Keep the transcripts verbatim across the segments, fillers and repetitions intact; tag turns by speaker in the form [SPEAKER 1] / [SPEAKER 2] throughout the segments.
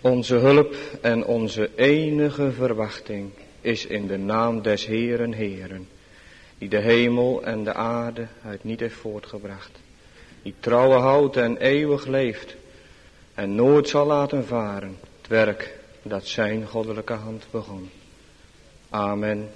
[SPEAKER 1] Onze hulp en onze enige verwachting is in de naam des Heeren Heeren, die de hemel en de aarde uit niet heeft voortgebracht, die trouwe houdt en eeuwig leeft en nooit zal laten varen het werk dat zijn goddelijke hand begon. Amen.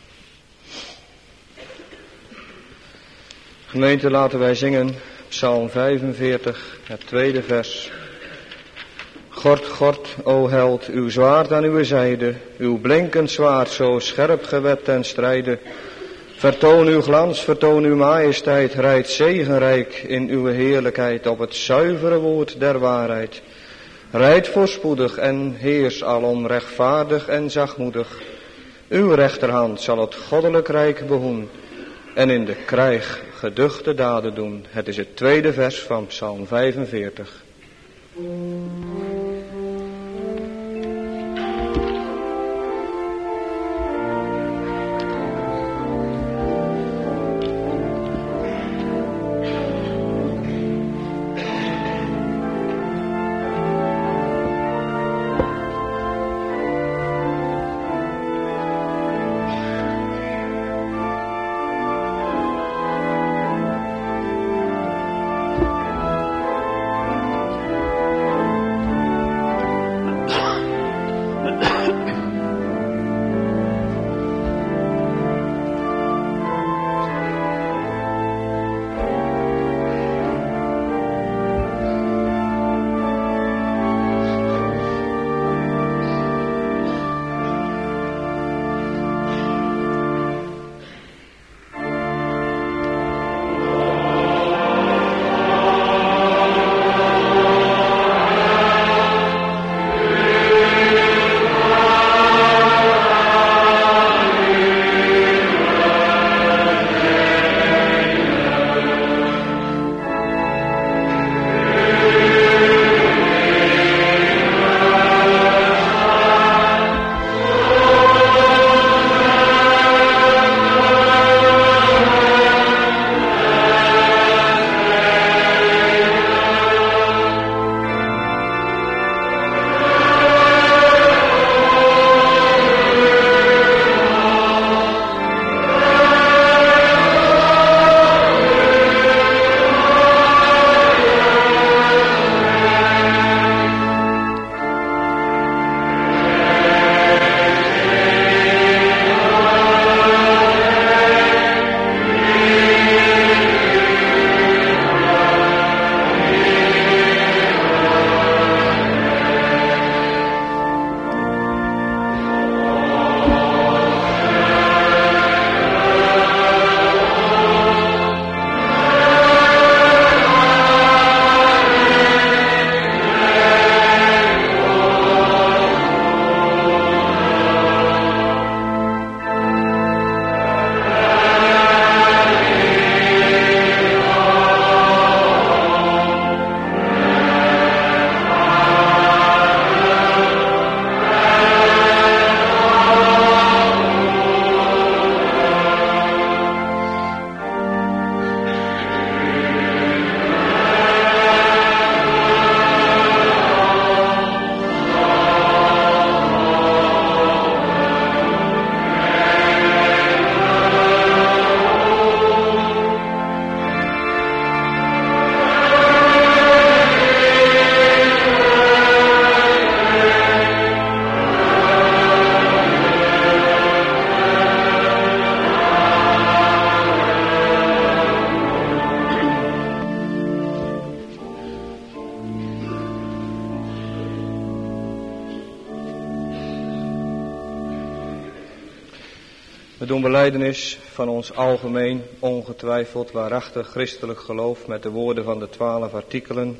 [SPEAKER 1] Gemeente, laten wij zingen Psalm vijfenveertig, het tweede vers. Gord, Gord, o held, uw zwaard aan uw zijde, uw blinkend zwaard zo scherp gewet ten strijde. Vertoon uw glans, vertoon uw majesteit, rijd zegenrijk in uw heerlijkheid op het zuivere woord der waarheid. Rijd voorspoedig en heers alom rechtvaardig en zachtmoedig. Uw rechterhand zal het goddelijk rijk behoen en in de krijg geduchte daden doen. Het is het tweede vers van Psalm vijfenveertig. We doen belijdenis van ons algemeen, ongetwijfeld waarachtig christelijk geloof met de woorden van de twaalf artikelen.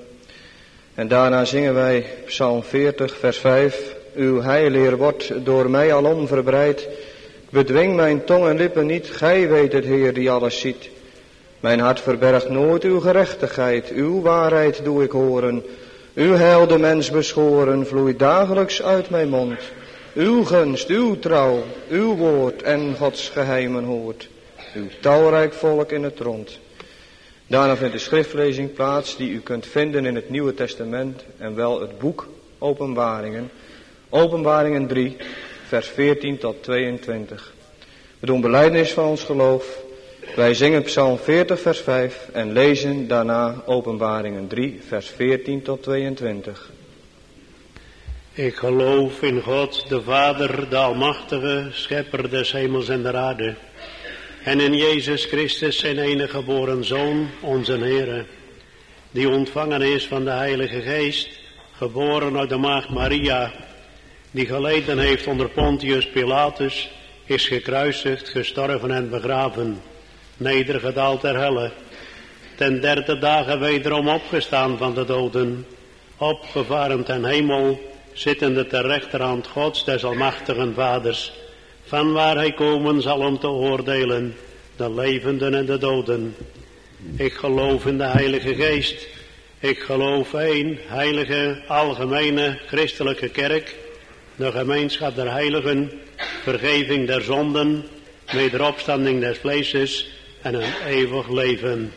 [SPEAKER 1] En daarna zingen wij Psalm veertig, vers vijf. Uw heileer wordt door mij alom verbreid. Ik bedwing mijn tong en lippen niet. Gij weet het, Heer, die alles ziet. Mijn hart verbergt nooit uw gerechtigheid. Uw waarheid doe ik horen. Uw heil de mens beschoren vloeit dagelijks uit mijn mond. Uw gunst, uw trouw, uw woord en Gods geheimen hoort. Uw talrijk volk in het rond. Daarna vindt de schriftlezing plaats die u kunt vinden in het Nieuwe Testament en wel het boek Openbaringen. Openbaringen drie, vers veertien tot tweeëntwintig. We doen belijdenis van ons geloof. Wij zingen Psalm veertig, vers vijf en lezen daarna Openbaringen drie, vers veertien tot tweeëntwintig.
[SPEAKER 2] Ik geloof in God, de Vader, de Almachtige, Schepper des hemels en der aarde. En in Jezus Christus, zijn enige geboren Zoon, onze Heere, die ontvangen is van de Heilige Geest, geboren uit de maagd Maria, die geleden heeft onder Pontius Pilatus, is gekruisigd, gestorven en begraven, nedergedaald ter helle, ten derde dagen wederom opgestaan van de doden, opgevaren ten hemel, zittende ter rechterhand Gods des almachtigen Vaders, van waar hij komen zal om te oordelen, de levenden en de doden. Ik geloof in de Heilige Geest. Ik geloof één heilige, algemene, christelijke kerk, de gemeenschap der heiligen, vergeving der zonden, wederopstanding des vleeses en een eeuwig leven.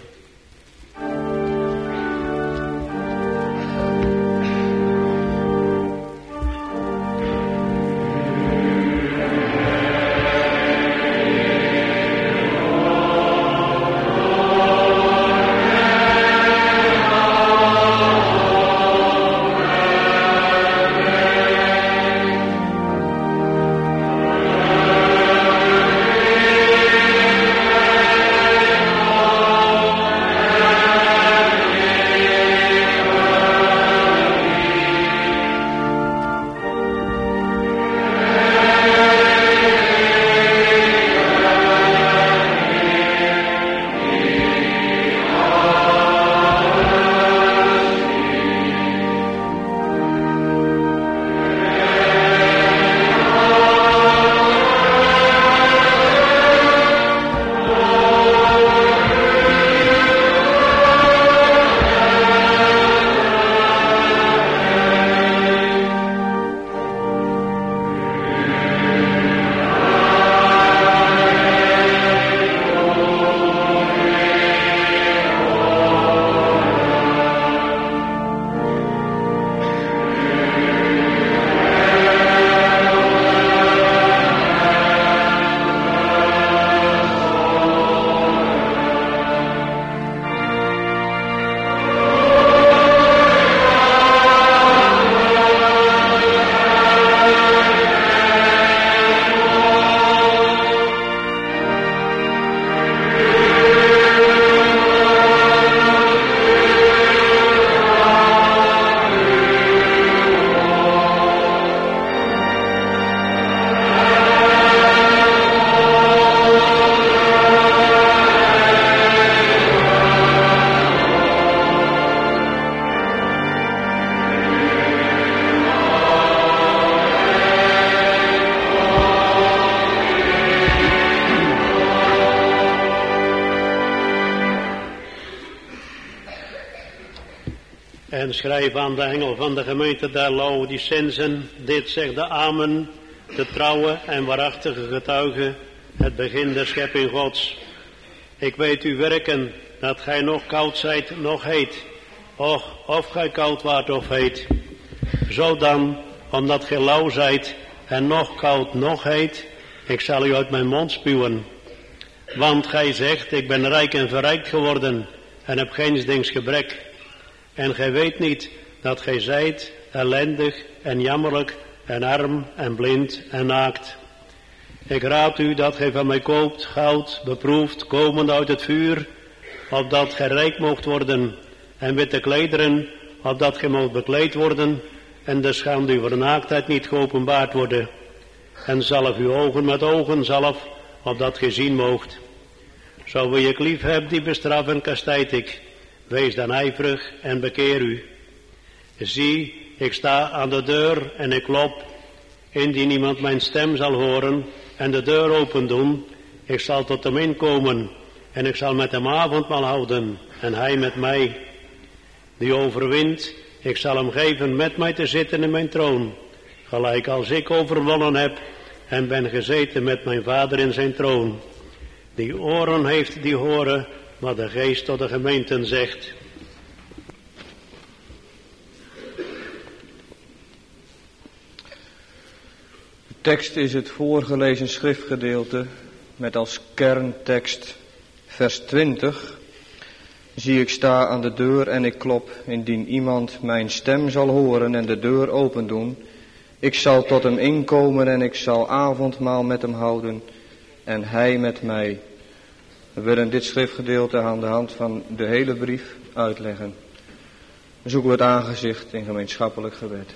[SPEAKER 2] En schrijf aan de engel van de gemeente der Laodicensen, dit zegt de Amen, de trouwe en waarachtige getuige, het begin der schepping Gods. Ik weet uw werken, dat gij nog koud zijt, nog heet. Och, of gij koud waart of heet. Zo dan, omdat gij lauw zijt en nog koud, nog heet, ik zal u uit mijn mond spuwen. Want gij zegt, ik ben rijk en verrijkt geworden en heb geensdings gebrek. En gij weet niet dat gij zijt ellendig en jammerlijk en arm en blind en naakt. Ik raad u dat gij van mij koopt goud, beproefd, komend uit het vuur, opdat gij rijk moogt worden, en witte klederen, opdat gij moogt bekleed worden, en de schande uw naaktheid niet geopenbaard worden. En zalf uw ogen met ogen zalf, opdat gij zien moogt. Zo wie ik lief heb, die bestraf en kastijd ik. Wees dan ijverig en bekeer u. Zie, ik sta aan de deur en ik klop. Indien iemand mijn stem zal horen en de deur open doen, ik zal tot hem inkomen en ik zal met hem avondmaal houden en hij met mij. Die overwint, ik zal hem geven met mij te zitten in mijn troon, gelijk als ik overwonnen heb en ben gezeten met mijn Vader in zijn troon. Die oren heeft, die horen wat de Geest tot de gemeenten zegt.
[SPEAKER 1] tekst is het voorgelezen schriftgedeelte met als kerntekst vers twintig. Zie ik sta aan de deur en ik klop, indien iemand mijn stem zal horen en de deur opendoen. Ik zal tot hem inkomen en ik zal avondmaal met hem houden en hij met mij. We willen dit schriftgedeelte aan de hand van de hele brief uitleggen. Dan zoeken we het aangezicht in gemeenschappelijk gebed.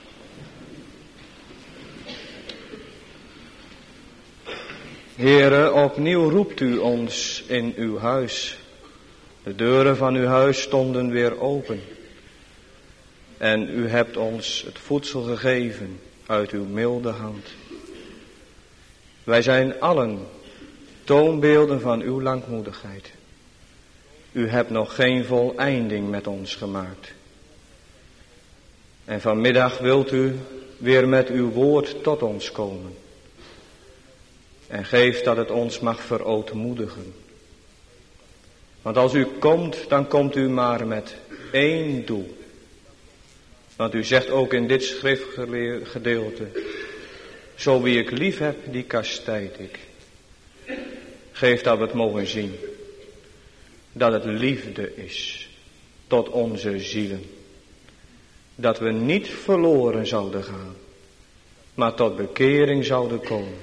[SPEAKER 1] Heere, opnieuw roept u ons in uw huis. De deuren van uw huis stonden weer open. En u hebt ons het voedsel gegeven uit uw milde hand. Wij zijn allen toonbeelden van uw langmoedigheid. U hebt nog geen voleinding met ons gemaakt. En vanmiddag wilt u weer met uw woord tot ons komen. En geef dat het ons mag verootmoedigen. Want als u komt, dan komt u maar met één doel. Want u zegt ook in dit schriftgedeelte: zo wie ik lief heb, die kastijd ik. Geef dat we het mogen zien. Dat het liefde is tot onze zielen. Dat we niet verloren zouden gaan, maar tot bekering zouden komen.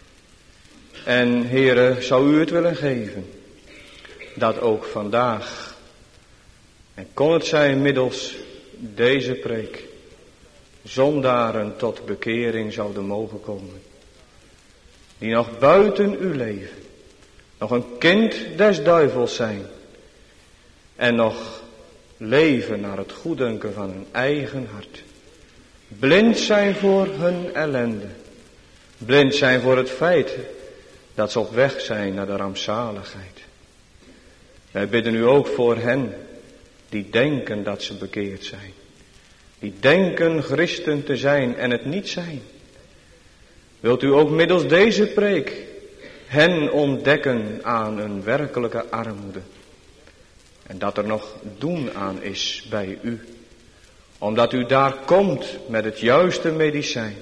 [SPEAKER 1] En Heere, zou u het willen geven, dat ook vandaag, en kon het zijn middels deze preek, zondaren tot bekering zouden mogen komen. Die nog buiten uw leven, nog een kind des duivels zijn. En nog leven naar het goeddunken van hun eigen hart. Blind zijn voor hun ellende. Blind zijn voor het feit dat ze op weg zijn naar de rampzaligheid. Wij bidden u ook voor hen die denken dat ze bekeerd zijn. Die denken christen te zijn en het niet zijn. Wilt u ook middels deze preek hen ontdekken aan een werkelijke armoede. En dat er nog doen aan is bij u. Omdat u daar komt met het juiste medicijn.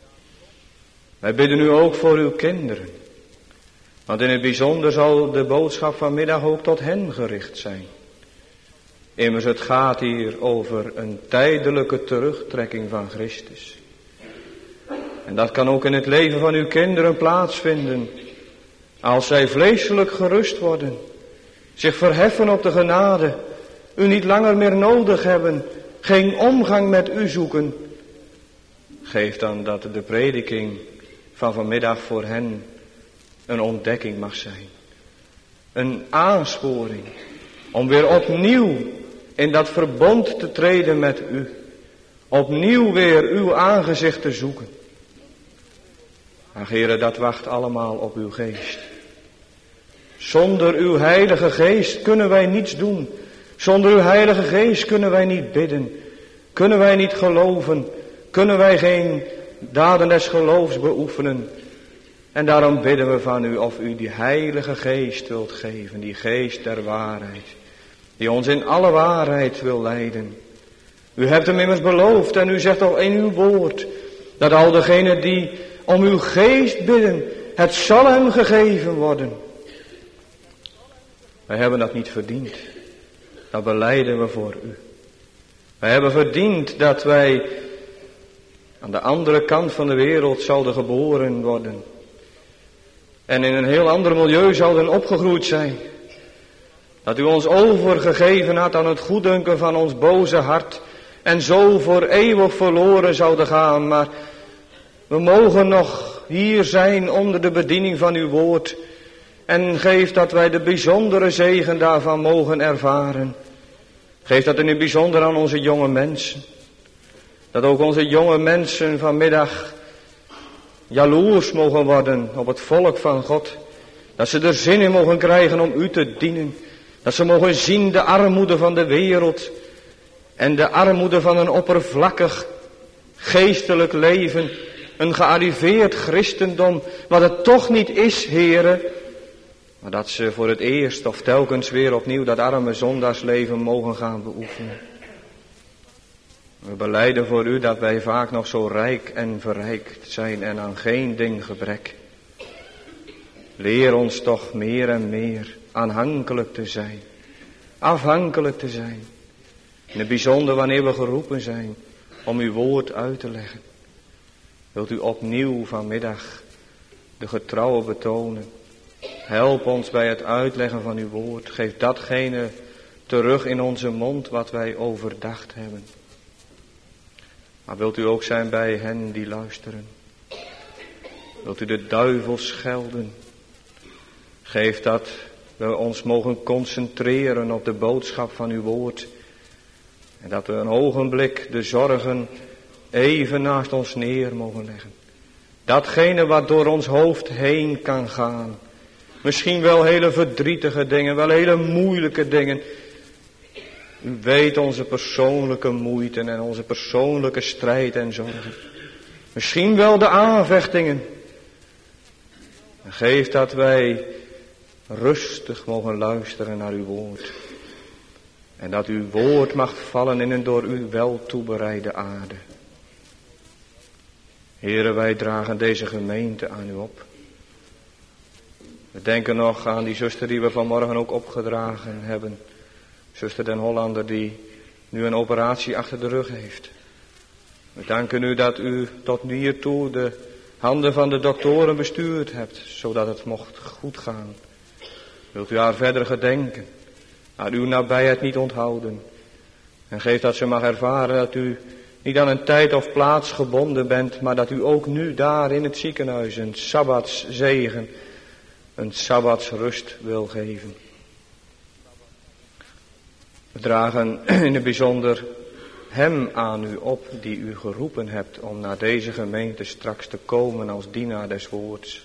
[SPEAKER 1] Wij bidden u ook voor uw kinderen. Want in het bijzonder zal de boodschap vanmiddag ook tot hen gericht zijn. Immers het gaat hier over een tijdelijke terugtrekking van Christus. En dat kan ook in het leven van uw kinderen plaatsvinden. Als zij vleeselijk gerust worden. Zich verheffen op de genade. U niet langer meer nodig hebben. Geen omgang met u zoeken. Geef dan dat de prediking van vanmiddag voor hen een ontdekking mag zijn. Een aansporing om weer opnieuw in dat verbond te treden met u. Opnieuw weer uw aangezicht te zoeken. Ach, Heere, dat wacht allemaal op uw geest. Zonder uw heilige geest kunnen wij niets doen. Zonder uw heilige geest kunnen wij niet bidden. Kunnen wij niet geloven. Kunnen wij geen daden des geloofs beoefenen. En daarom bidden we van u of u die heilige geest wilt geven. Die geest der waarheid. Die ons in alle waarheid wil leiden. U hebt hem immers beloofd en u zegt al in uw woord. Dat al degenen die om uw geest bidden. Het zal hem gegeven worden. Wij hebben dat niet verdiend. Dat belijden we voor u. Wij hebben verdiend dat wij aan de andere kant van de wereld zouden geboren worden. En in een heel ander milieu zouden opgegroeid zijn. Dat u ons overgegeven had aan het goeddunken van ons boze hart. En zo voor eeuwig verloren zouden gaan. Maar we mogen nog hier zijn onder de bediening van uw woord. En geef dat wij de bijzondere zegen daarvan mogen ervaren. Geef dat in het bijzonder aan onze jonge mensen. Dat ook onze jonge mensen vanmiddag jaloers mogen worden op het volk van God. Dat ze er zin in mogen krijgen om u te dienen. Dat ze mogen zien de armoede van de wereld. En de armoede van een oppervlakkig geestelijk leven. Een gearriveerd christendom. Wat het toch niet is, heren. Maar dat ze voor het eerst of telkens weer opnieuw dat arme zondaarsleven mogen gaan beoefenen. We belijden voor u dat wij vaak nog zo rijk en verrijkt zijn en aan geen ding gebrek. Leer ons toch meer en meer aanhankelijk te zijn, afhankelijk te zijn. In het bijzonder wanneer we geroepen zijn om uw woord uit te leggen. Wilt u opnieuw vanmiddag de getrouwe betonen. Help ons bij het uitleggen van uw woord. Geef datgene terug in onze mond wat wij overdacht hebben. Maar wilt u ook zijn bij hen die luisteren. Wilt u de duivel schelden. Geef dat we ons mogen concentreren op de boodschap van uw woord. En dat we een ogenblik de zorgen even naast ons neer mogen leggen. Datgene wat door ons hoofd heen kan gaan. Misschien wel hele verdrietige dingen, wel hele moeilijke dingen. U weet onze persoonlijke moeite en onze persoonlijke strijd en zorgen. Misschien wel de aanvechtingen. En geef dat wij rustig mogen luisteren naar uw woord. En dat uw woord mag vallen in een door u wel toebereide aarde. Heren, wij dragen deze gemeente aan u op. We denken nog aan die zuster die we vanmorgen ook opgedragen hebben. Zuster Den Hollander die nu een operatie achter de rug heeft. We danken u dat u tot hiertoe de handen van de doktoren bestuurd hebt, zodat het mocht goed gaan. Wilt u haar verder gedenken, haar uw nabijheid niet onthouden. En geef dat ze mag ervaren dat u niet aan een tijd of plaats gebonden bent, maar dat u ook nu daar in het ziekenhuis een sabbatszegen, een sabbatsrust wil geven. We dragen in het bijzonder hem aan u op die u geroepen hebt om naar deze gemeente straks te komen als dienaar des woords.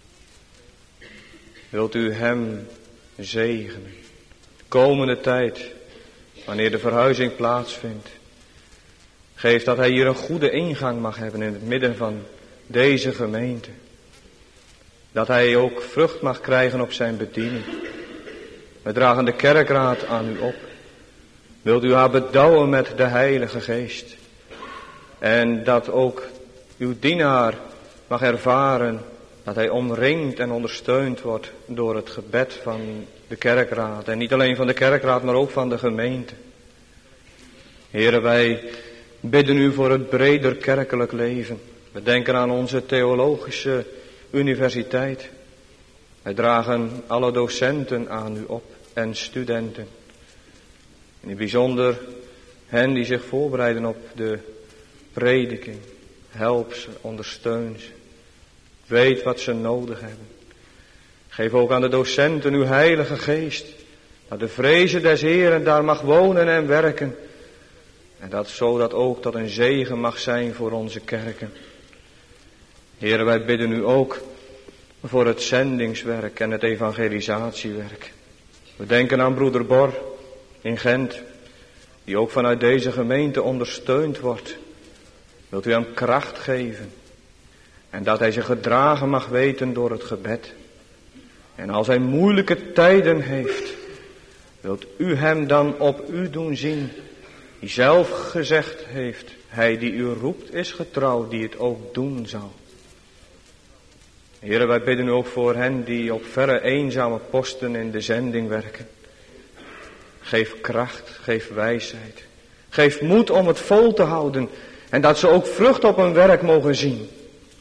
[SPEAKER 1] Wilt u hem zegenen, de komende tijd, wanneer de verhuizing plaatsvindt. Geef dat hij hier een goede ingang mag hebben in het midden van deze gemeente. Dat hij ook vrucht mag krijgen op zijn bediening. We dragen de kerkraad aan u op. Wilt u haar bedouwen met de Heilige Geest. En dat ook uw dienaar mag ervaren dat hij omringd en ondersteund wordt door het gebed van de kerkraad. En niet alleen van de kerkraad, maar ook van de gemeente. Heren, wij bidden u voor het breder kerkelijk leven. We denken aan onze theologische universiteit. Wij dragen alle docenten aan u op en studenten. In het bijzonder hen die zich voorbereiden op de prediking. Help ze, ondersteun ze. Weet wat ze nodig hebben. Geef ook aan de docenten uw Heilige Geest. Dat de vreze des Heeren daar mag wonen en werken. En dat zo dat ook tot een zegen mag zijn voor onze kerken. Heren, wij bidden u ook voor het zendingswerk en het evangelisatiewerk. We denken aan broeder Bor in Gent, die ook vanuit deze gemeente ondersteund wordt. Wilt u hem kracht geven en dat hij zich gedragen mag weten door het gebed. En als hij moeilijke tijden heeft, wilt u hem dan op u doen zien, die zelf gezegd heeft, hij die u roept is getrouw, die het ook doen zal. Heren, wij bidden u ook voor hen die op verre eenzame posten in de zending werken. Geef kracht, geef wijsheid. Geef moed om het vol te houden. En dat ze ook vrucht op hun werk mogen zien.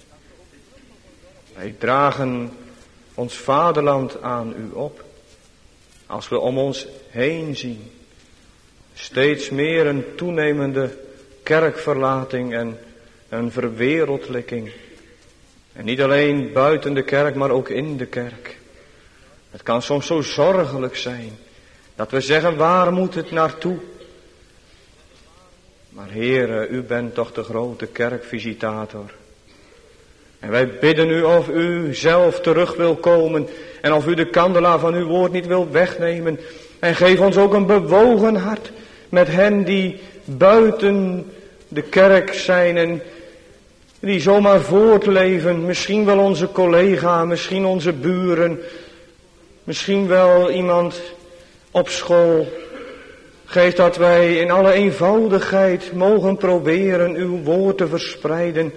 [SPEAKER 1] Wij dragen ons vaderland aan u op. Als we om ons heen zien. Steeds meer een toenemende kerkverlating en een verwereldlijking. En niet alleen buiten de kerk, maar ook in de kerk. Het kan soms zo zorgelijk zijn. Dat we zeggen, waar moet het naartoe? Maar Heere, u bent toch de grote kerkvisitator. En wij bidden u of u zelf terug wil komen. En of u de kandelaar van uw woord niet wil wegnemen. En geef ons ook een bewogen hart met hen die buiten de kerk zijn. En die zomaar voortleven. Misschien wel onze collega, misschien onze buren. Misschien wel iemand op school. Geef dat wij in alle eenvoudigheid mogen proberen uw woord te verspreiden.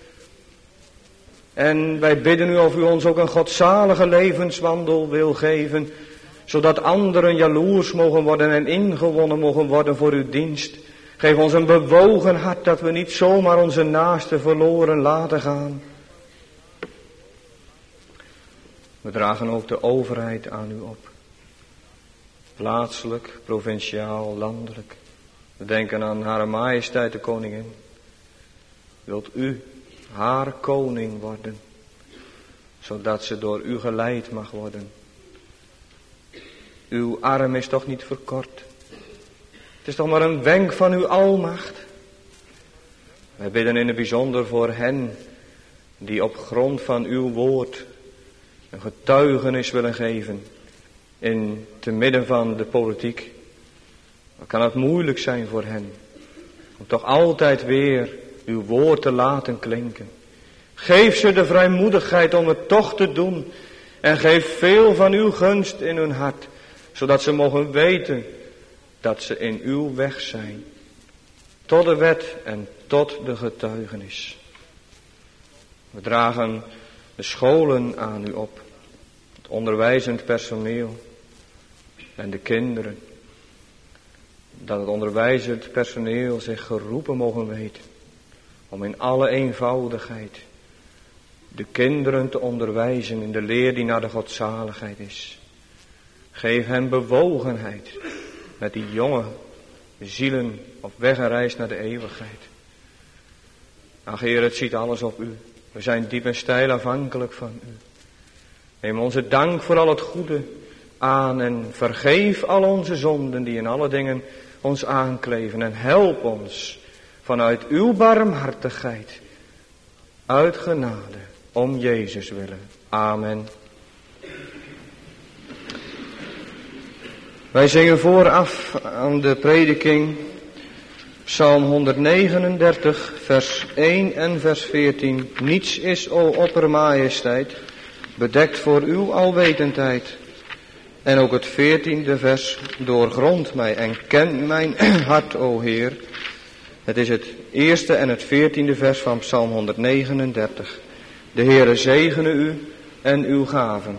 [SPEAKER 1] En wij bidden u of u ons ook een godzalige levenswandel wil geven, zodat anderen jaloers mogen worden en ingewonnen mogen worden voor uw dienst. Geef ons een bewogen hart dat we niet zomaar onze naasten verloren laten gaan. We dragen ook de overheid aan u op. Plaatselijk, provinciaal, landelijk. We denken aan Hare Majesteit de Koningin. Wilt u haar koning worden, zodat ze door u geleid mag worden. Uw arm is toch niet verkort. Het is toch maar een wenk van uw almacht. Wij bidden in het bijzonder voor hen die op grond van uw woord een getuigenis willen geven in te midden van de politiek. Dan kan het moeilijk zijn voor hen om toch altijd weer uw woord te laten klinken. Geef ze de vrijmoedigheid om het toch te doen en geef veel van uw gunst in hun hart, zodat ze mogen weten dat ze in uw weg zijn, tot de wet en tot de getuigenis. We dragen de scholen aan u op, het onderwijzend personeel en de kinderen. Dat het onderwijzend personeel zich geroepen mogen weten om in alle eenvoudigheid de kinderen te onderwijzen in de leer die naar de godzaligheid is. Geef hen bewogenheid met die jonge zielen op weg en reis naar de eeuwigheid. Ach Heer, het ziet alles op u. We zijn diep en steil afhankelijk van u. Neem onze dank voor al het goede aan en vergeef al onze zonden die in alle dingen ons aankleven. En help ons vanuit uw barmhartigheid, uit genade, om Jezus willen. Amen. Wij zingen vooraf aan de prediking Psalm honderdnegenendertig, vers één en vers veertien. Niets is, o oppermajesteit, bedekt voor uw alwetendheid. En ook het veertiende vers, doorgrond mij en ken mijn hart, o Heer. Het is het eerste en het veertiende vers van Psalm honderdnegenendertig. De Heere zegene u en uw gaven.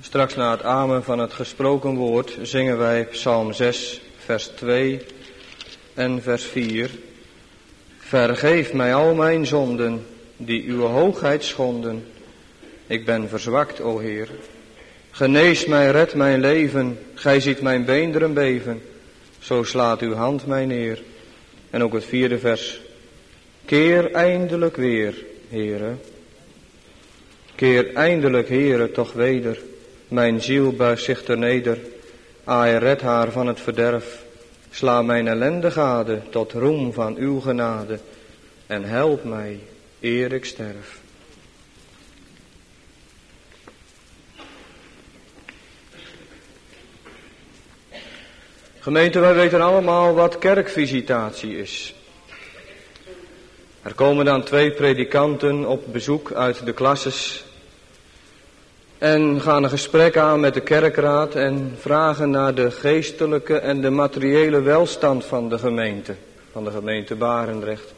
[SPEAKER 1] Straks na het amen van het gesproken woord zingen wij Psalm zes, vers twee en vers vier. Vergeef mij al mijn zonden, die uw hoogheid schonden. Ik ben verzwakt, o Heer. Genees mij, red mijn leven, gij ziet mijn beenderen beven. Zo slaat uw hand mij neer. En ook het vierde vers. Keer eindelijk weer, Heere. Keer eindelijk, Heere, toch weder. Mijn ziel buigt zich terneder. Aai, red haar van het verderf. Sla mijn ellende gade tot roem van uw genade. En help mij, eer ik sterf. Gemeente, wij weten allemaal wat kerkvisitatie is. Er komen dan twee predikanten op bezoek uit de klasses en gaan een gesprek aan met de kerkraad en vragen naar de geestelijke en de materiële welstand van de gemeente, van de gemeente Barendrecht.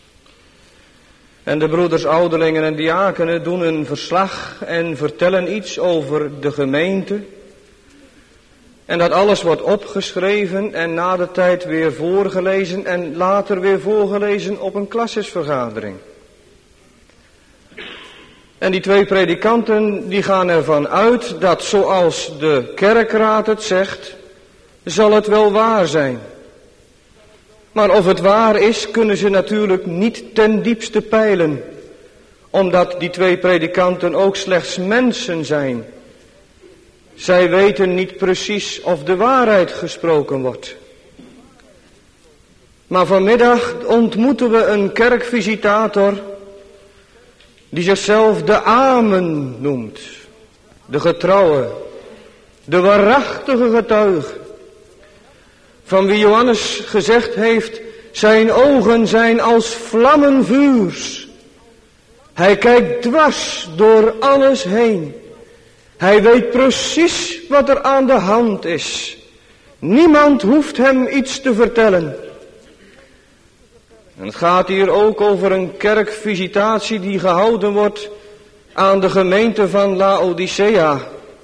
[SPEAKER 1] En de broeders, ouderlingen en diakenen doen een verslag en vertellen iets over de gemeente. En dat alles wordt opgeschreven en na de tijd weer voorgelezen en later weer voorgelezen op een klasjesvergadering. En die twee predikanten die gaan ervan uit dat zoals de kerkraad het zegt, zal het wel waar zijn. Maar of het waar is, kunnen ze natuurlijk niet ten diepste peilen, omdat die twee predikanten ook slechts mensen zijn. Zij weten niet precies of de waarheid gesproken wordt. Maar vanmiddag ontmoeten we een kerkvisitator die zichzelf de Amen noemt. De getrouwe, de waarachtige getuige. Van wie Johannes gezegd heeft, zijn ogen zijn als vlammen vuurs. Hij kijkt dwars door alles heen. Hij weet precies wat er aan de hand is. Niemand hoeft hem iets te vertellen. En het gaat hier ook over een kerkvisitatie die gehouden wordt aan de gemeente van Laodicea.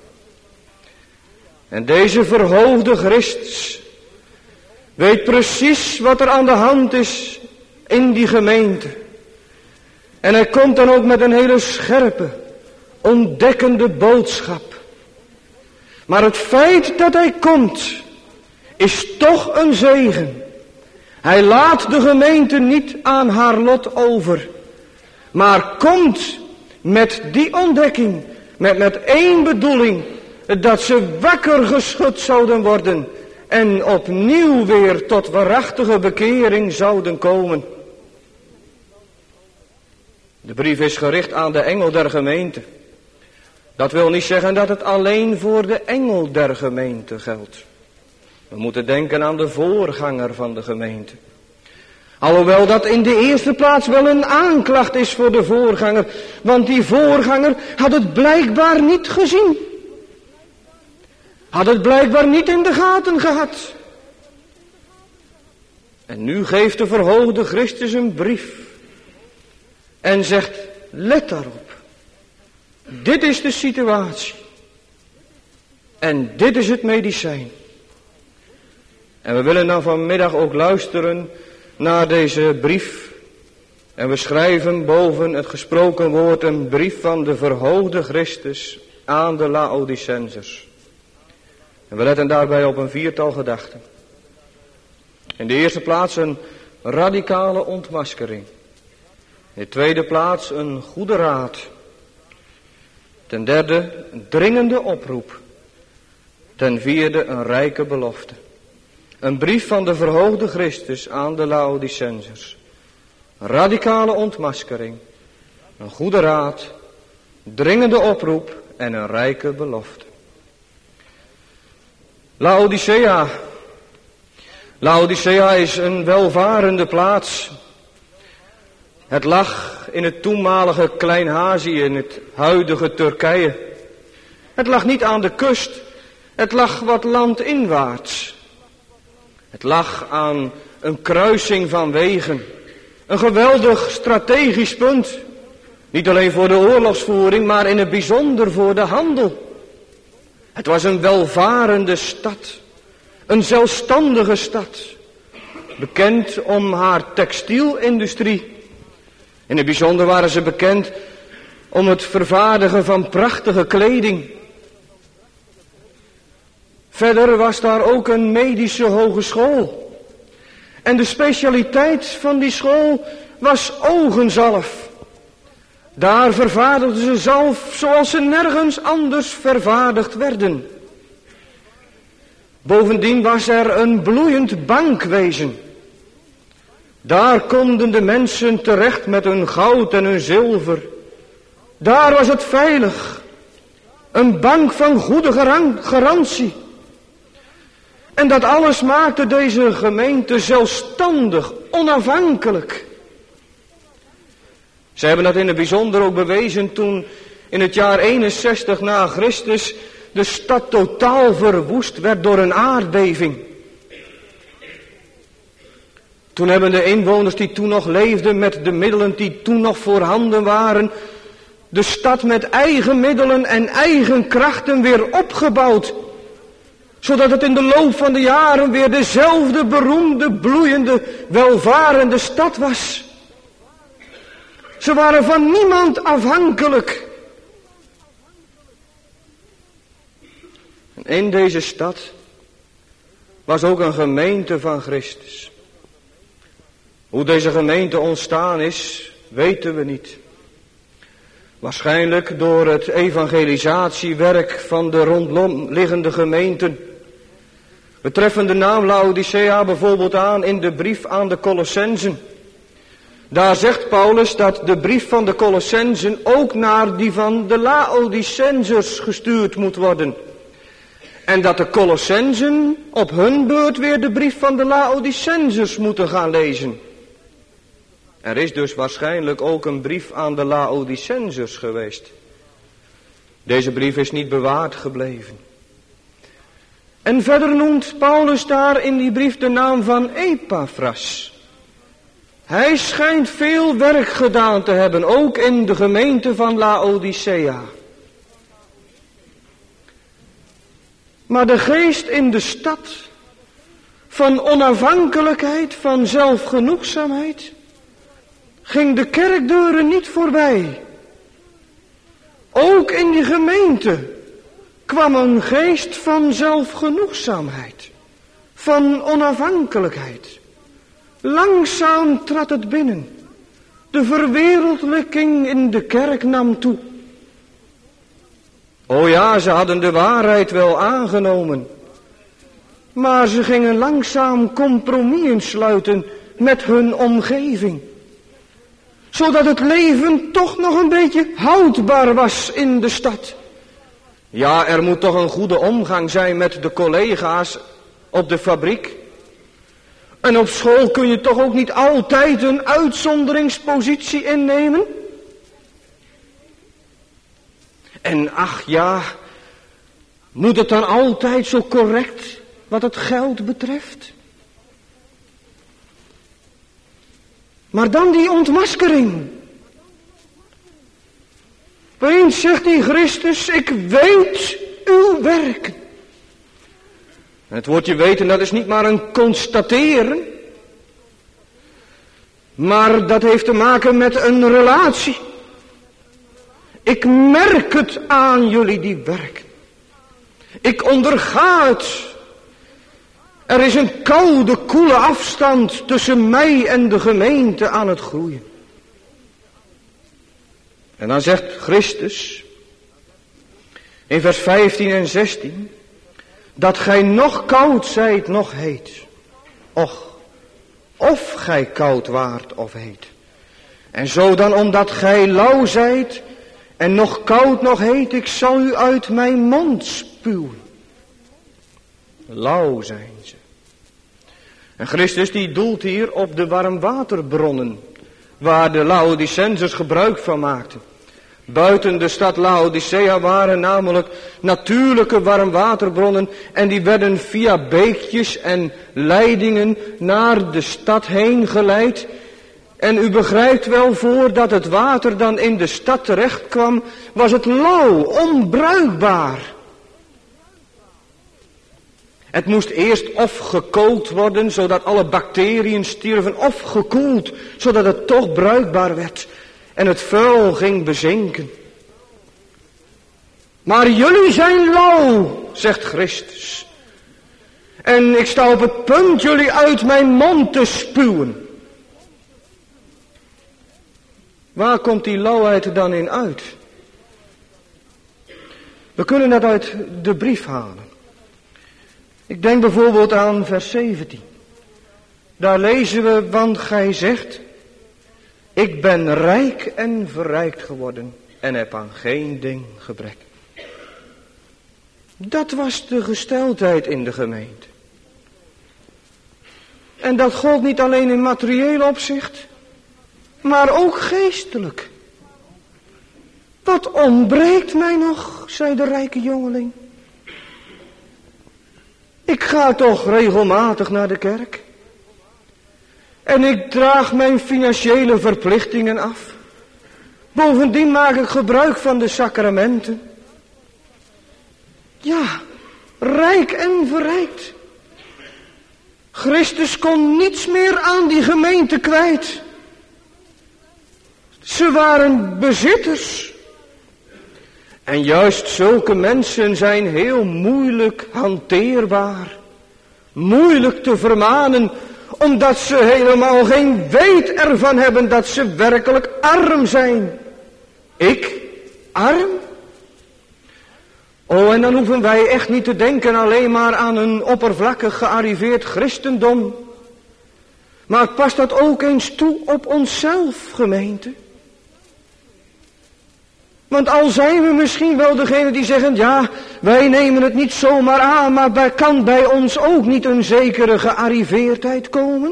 [SPEAKER 1] En deze verhoogde Christus weet precies wat er aan de hand is in die gemeente. En hij komt dan ook met een hele scherpe, ontdekkende boodschap. Maar het feit dat hij komt, is toch een zegen. Hij laat de gemeente niet aan haar lot over, maar komt met die ontdekking, met, met één bedoeling, dat ze wakker geschud zouden worden en opnieuw weer tot waarachtige bekering zouden komen. De brief is gericht aan de engel der gemeente. Dat wil niet zeggen dat het alleen voor de engel der gemeente geldt. We moeten denken aan de voorganger van de gemeente. Alhoewel dat in de eerste plaats wel een aanklacht is voor de voorganger. Want die voorganger had het blijkbaar niet gezien. Had het blijkbaar niet in de gaten gehad. En nu geeft de verhoogde Christus een brief. En zegt, let daarop. Dit is de situatie. En dit is het medicijn. En we willen dan vanmiddag ook luisteren naar deze brief. En we schrijven boven het gesproken woord een brief van de verhoogde Christus aan de Laodicensers. En we letten daarbij op een viertal gedachten. In de eerste plaats een radicale ontmaskering. In de tweede plaats een goede raad. Ten derde een dringende oproep. Ten vierde een rijke belofte. Een brief van de verhoogde Christus aan de Laodicensers. Een radicale ontmaskering. Een goede raad. Dringende oproep en een rijke belofte. Laodicea. Laodicea is een welvarende plaats. Het lag in het toenmalige Klein-Azië, in het huidige Turkije. Het lag niet aan de kust, het lag wat landinwaarts. Het lag aan een kruising van wegen. Een geweldig strategisch punt. Niet alleen voor de oorlogsvoering, maar in het bijzonder voor de handel. Het was een welvarende stad, een zelfstandige stad, bekend om haar textielindustrie. In het bijzonder waren ze bekend om het vervaardigen van prachtige kleding. Verder was daar ook een medische hogeschool. En de specialiteit van die school was ogenzalf. Daar vervaardigden ze zalf zoals ze nergens anders vervaardigd werden. Bovendien was er een bloeiend bankwezen. Daar konden de mensen terecht met hun goud en hun zilver. Daar was het veilig. Een bank van goede garantie. En dat alles maakte deze gemeente zelfstandig, onafhankelijk. Ze hebben dat in het bijzonder ook bewezen toen in het jaar eenenzestig na Christus de stad totaal verwoest werd door een aardbeving. Toen hebben de inwoners die toen nog leefden met de middelen die toen nog voorhanden waren, de stad met eigen middelen en eigen krachten weer opgebouwd. Zodat het in de loop van de jaren weer dezelfde beroemde, bloeiende, welvarende stad was. Ze waren van niemand afhankelijk. En in deze stad was ook een gemeente van Christus. Hoe deze gemeente ontstaan is, weten we niet. Waarschijnlijk door het evangelisatiewerk van de rondliggende gemeenten. We treffen de naam Laodicea bijvoorbeeld aan in de brief aan de Colossenzen. Daar zegt Paulus dat de brief van de Colossenzen ook naar die van de Laodicenzers gestuurd moet worden. En dat de Colossenzen op hun beurt weer de brief van de Laodicenzers moeten gaan lezen. Er is dus waarschijnlijk ook een brief aan de Laodicenzers geweest. Deze brief is niet bewaard gebleven. En verder noemt Paulus daar in die brief de naam van Epaphras. Hij schijnt veel werk gedaan te hebben, ook in de gemeente van Laodicea. Maar de geest in de stad van onafhankelijkheid, van zelfgenoegzaamheid, ging de kerkdeuren niet voorbij. Ook in die gemeente kwam een geest van zelfgenoegzaamheid, van onafhankelijkheid. Langzaam trad het binnen. De verwereldlijking in de kerk nam toe. O ja, ze hadden de waarheid wel aangenomen. Maar ze gingen langzaam compromissen sluiten met hun omgeving. Zodat het leven toch nog een beetje houdbaar was in de stad. Ja, er moet toch een goede omgang zijn met de collega's op de fabriek. En op school kun je toch ook niet altijd een uitzonderingspositie innemen? En ach ja, moet het dan altijd zo correct wat het geld betreft? Maar dan die ontmaskering. Opeens zegt die Christus, ik weet uw werken. En het woordje weten, dat is niet maar een constateren. Maar dat heeft te maken met een relatie. Ik merk het aan jullie die werken. Ik onderga het. Er is een koude, koele afstand tussen mij en de gemeente aan het groeien. En dan zegt Christus in vers vijftien en zestien... dat gij nog koud zijt, nog heet. Och, of gij koud waart of heet. En zo dan omdat gij lauw zijt en nog koud, nog heet, ik zal u uit mijn mond spuwen. Lauw zijn ze. En Christus die doelt hier op de warmwaterbronnen, waar de Laodicenzers gebruik van maakten. Buiten de stad Laodicea waren namelijk natuurlijke warmwaterbronnen en die werden via beekjes en leidingen naar de stad heen geleid. En u begrijpt wel, voordat het water dan in de stad terecht kwam, was het lauw, onbruikbaar. Het moest eerst of gekoold worden, zodat alle bacteriën stierven, of gekoeld, zodat het toch bruikbaar werd en het vuil ging bezinken. Maar jullie zijn lauw, zegt Christus. En ik sta op het punt jullie uit mijn mond te spuwen. Waar komt die lauwheid er dan in uit? We kunnen dat uit de brief halen. Ik denk bijvoorbeeld aan vers zeventien. Daar lezen we, want gij zegt, ik ben rijk en verrijkt geworden en heb aan geen ding gebrek. Dat was de gesteldheid in de gemeente. En dat gold niet alleen in materieel opzicht, maar ook geestelijk. Wat ontbreekt mij nog, zei de rijke jongeling. Ik ga toch regelmatig naar de kerk. En ik draag mijn financiële verplichtingen af. Bovendien maak ik gebruik van de sacramenten. Ja, rijk en verrijkt. Christus kon niets meer aan die gemeente kwijt. Ze waren bezitters. En juist zulke mensen zijn heel moeilijk hanteerbaar. Moeilijk te vermanen, omdat ze helemaal geen weet ervan hebben dat ze werkelijk arm zijn. Ik, arm? Oh, en dan hoeven wij echt niet te denken alleen maar aan een oppervlakkig gearriveerd christendom. Maar past dat ook eens toe op onszelf, gemeente? Want al zijn we misschien wel degene die zeggen, ja, wij nemen het niet zomaar aan, maar bij, kan bij ons ook niet een zekere gearriveerdheid komen?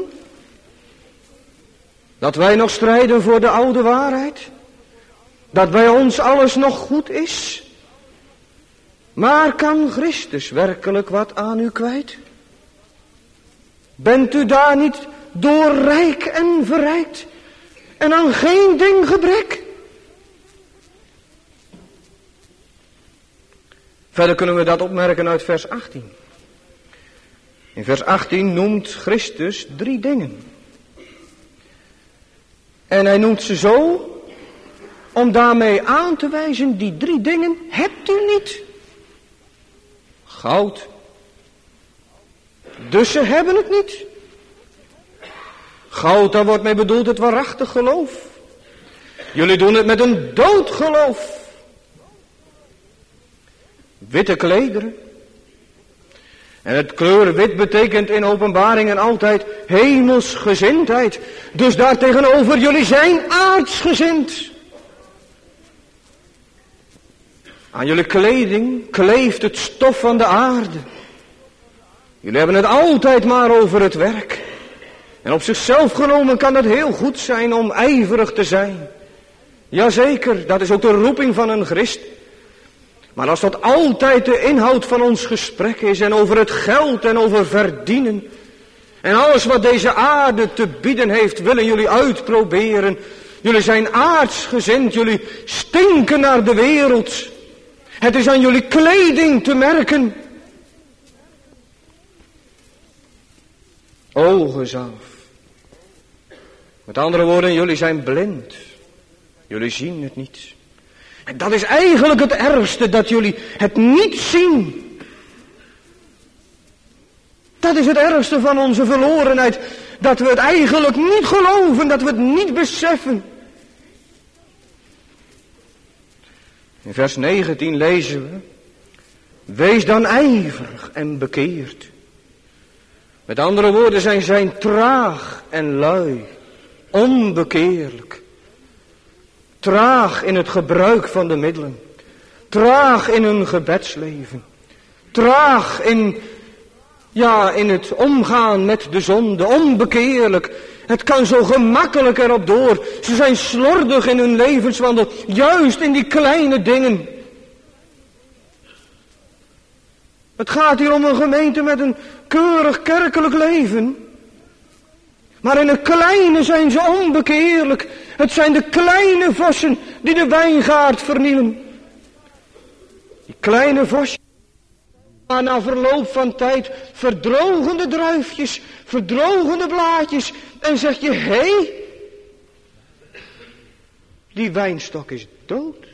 [SPEAKER 1] Dat wij nog strijden voor de oude waarheid? Dat bij ons alles nog goed is? Maar kan Christus werkelijk wat aan u kwijt? Bent u daar niet door rijk en verrijkt en aan geen ding gebrek? Verder kunnen we dat opmerken uit vers achttien. In vers achttien noemt Christus drie dingen. En hij noemt ze zo om daarmee aan te wijzen, die drie dingen hebt u niet. Goud. Dus ze hebben het niet. Goud, daar wordt mee bedoeld het waarachtig geloof. Jullie doen het met een dood geloof. Witte klederen. En het kleur wit betekent in openbaringen altijd hemelsgezindheid. Dus daartegenover, jullie zijn aardsgezind. Aan jullie kleding kleeft het stof van de aarde. Jullie hebben het altijd maar over het werk. En op zichzelf genomen kan het heel goed zijn om ijverig te zijn. Jazeker, dat is ook de roeping van een christen. Maar als dat altijd de inhoud van ons gesprek is en over het geld en over verdienen en alles wat deze aarde te bieden heeft, willen jullie uitproberen. Jullie zijn aardsgezind, jullie stinken naar de wereld. Het is aan jullie kleding te merken. Ogen zelf. Met andere woorden, jullie zijn blind. Jullie zien het niet. En dat is eigenlijk het ergste, dat jullie het niet zien. Dat is het ergste van onze verlorenheid. Dat we het eigenlijk niet geloven, dat we het niet beseffen. In vers negentien lezen we, wees dan ijverig en bekeerd. Met andere woorden, zij zijn traag en lui, onbekeerlijk. Traag in het gebruik van de middelen. Traag in hun gebedsleven. Traag in, ja, in het omgaan met de zonde. Onbekeerlijk. Het kan zo gemakkelijk erop door. Ze zijn slordig in hun levenswandel. Juist in die kleine dingen. Het gaat hier om een gemeente met een keurig kerkelijk leven. Maar in het kleine zijn ze onbekeerlijk. Het zijn de kleine vossen die de wijngaard vernielen. Die kleine vosjes Maar na verloop van tijd verdrogen de druifjes, verdrogen de blaadjes en zeg je, hé, hey, die wijnstok is dood.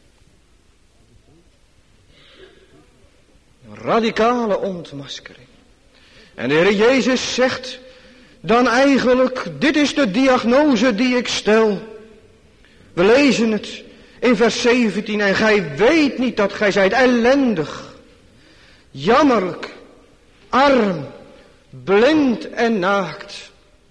[SPEAKER 1] Een radicale ontmaskering. En de Heer Jezus zegt dan eigenlijk, dit is de diagnose die ik stel. We lezen het in vers zeventien, en gij weet niet dat gij zijt ellendig, jammerlijk, arm, blind en naakt.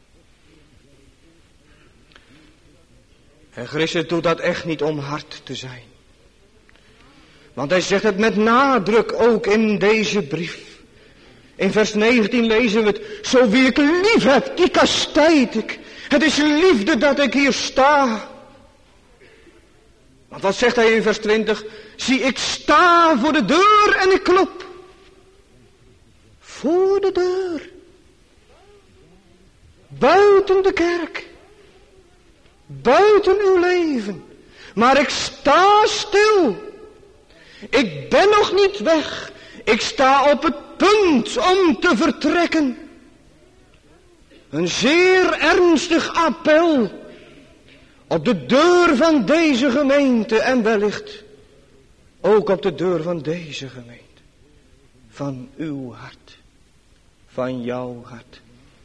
[SPEAKER 1] En Christus doet dat echt niet om hard te zijn. Want hij zegt het met nadruk ook in deze brief. In vers negentien lezen we het, zo wie ik lief heb, die kastijd ik. Het is liefde dat ik hier sta. Want wat zegt hij in vers twintig? Zie, ik sta voor de deur en ik klop. Voor de deur. Buiten de kerk. Buiten uw leven. Maar ik sta stil. Ik ben nog niet weg. Ik sta op het punt om te vertrekken. Een zeer ernstig appel op de deur van deze gemeente en wellicht ook op de deur van deze gemeente. Van uw hart. Van jouw hart.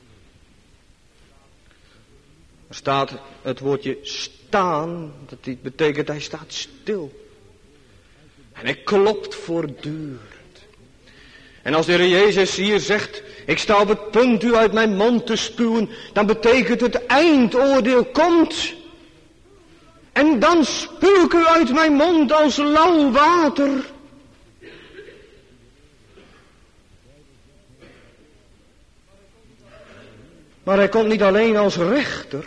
[SPEAKER 1] Er staat het woordje staan, dat betekent hij staat stil. En hij klopt voortdurend. En als de Heer Jezus hier zegt, ik sta op het punt u uit mijn mond te spuwen, dan betekent het eindoordeel komt. En dan spuw ik u uit mijn mond als lauw water. Maar hij komt niet alleen als rechter.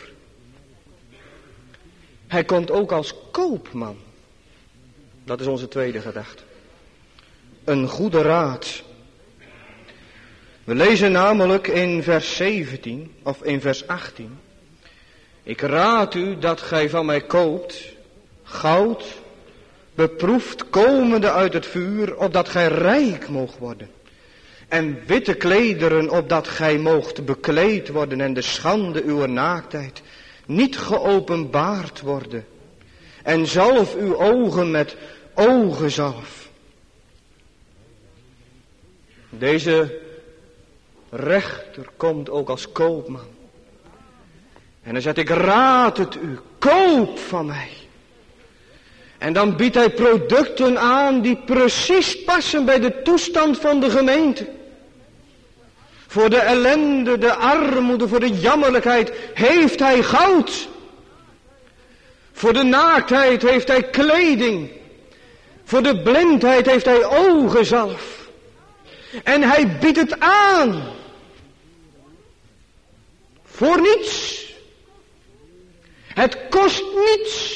[SPEAKER 1] Hij komt ook als koopman. Dat is onze tweede gedachte. Een goede raad. We lezen namelijk in vers zeventien of in vers achttien. Ik raad u dat gij van mij koopt goud, beproefd komende uit het vuur, opdat gij rijk moogt worden. En witte klederen, opdat gij moogt bekleed worden en de schande uwer naaktheid niet geopenbaard worden. En zalf uw ogen met ogenzalf. Deze rechter komt ook als koopman. En hij zegt, ik raad het u, koop van mij. En dan biedt hij producten aan die precies passen bij de toestand van de gemeente. Voor de ellende, de armoede, voor de jammerlijkheid heeft hij goud. Voor de naaktheid heeft hij kleding. Voor de blindheid heeft hij ogenzalf. En hij biedt het aan. Voor niets. Het kost niets.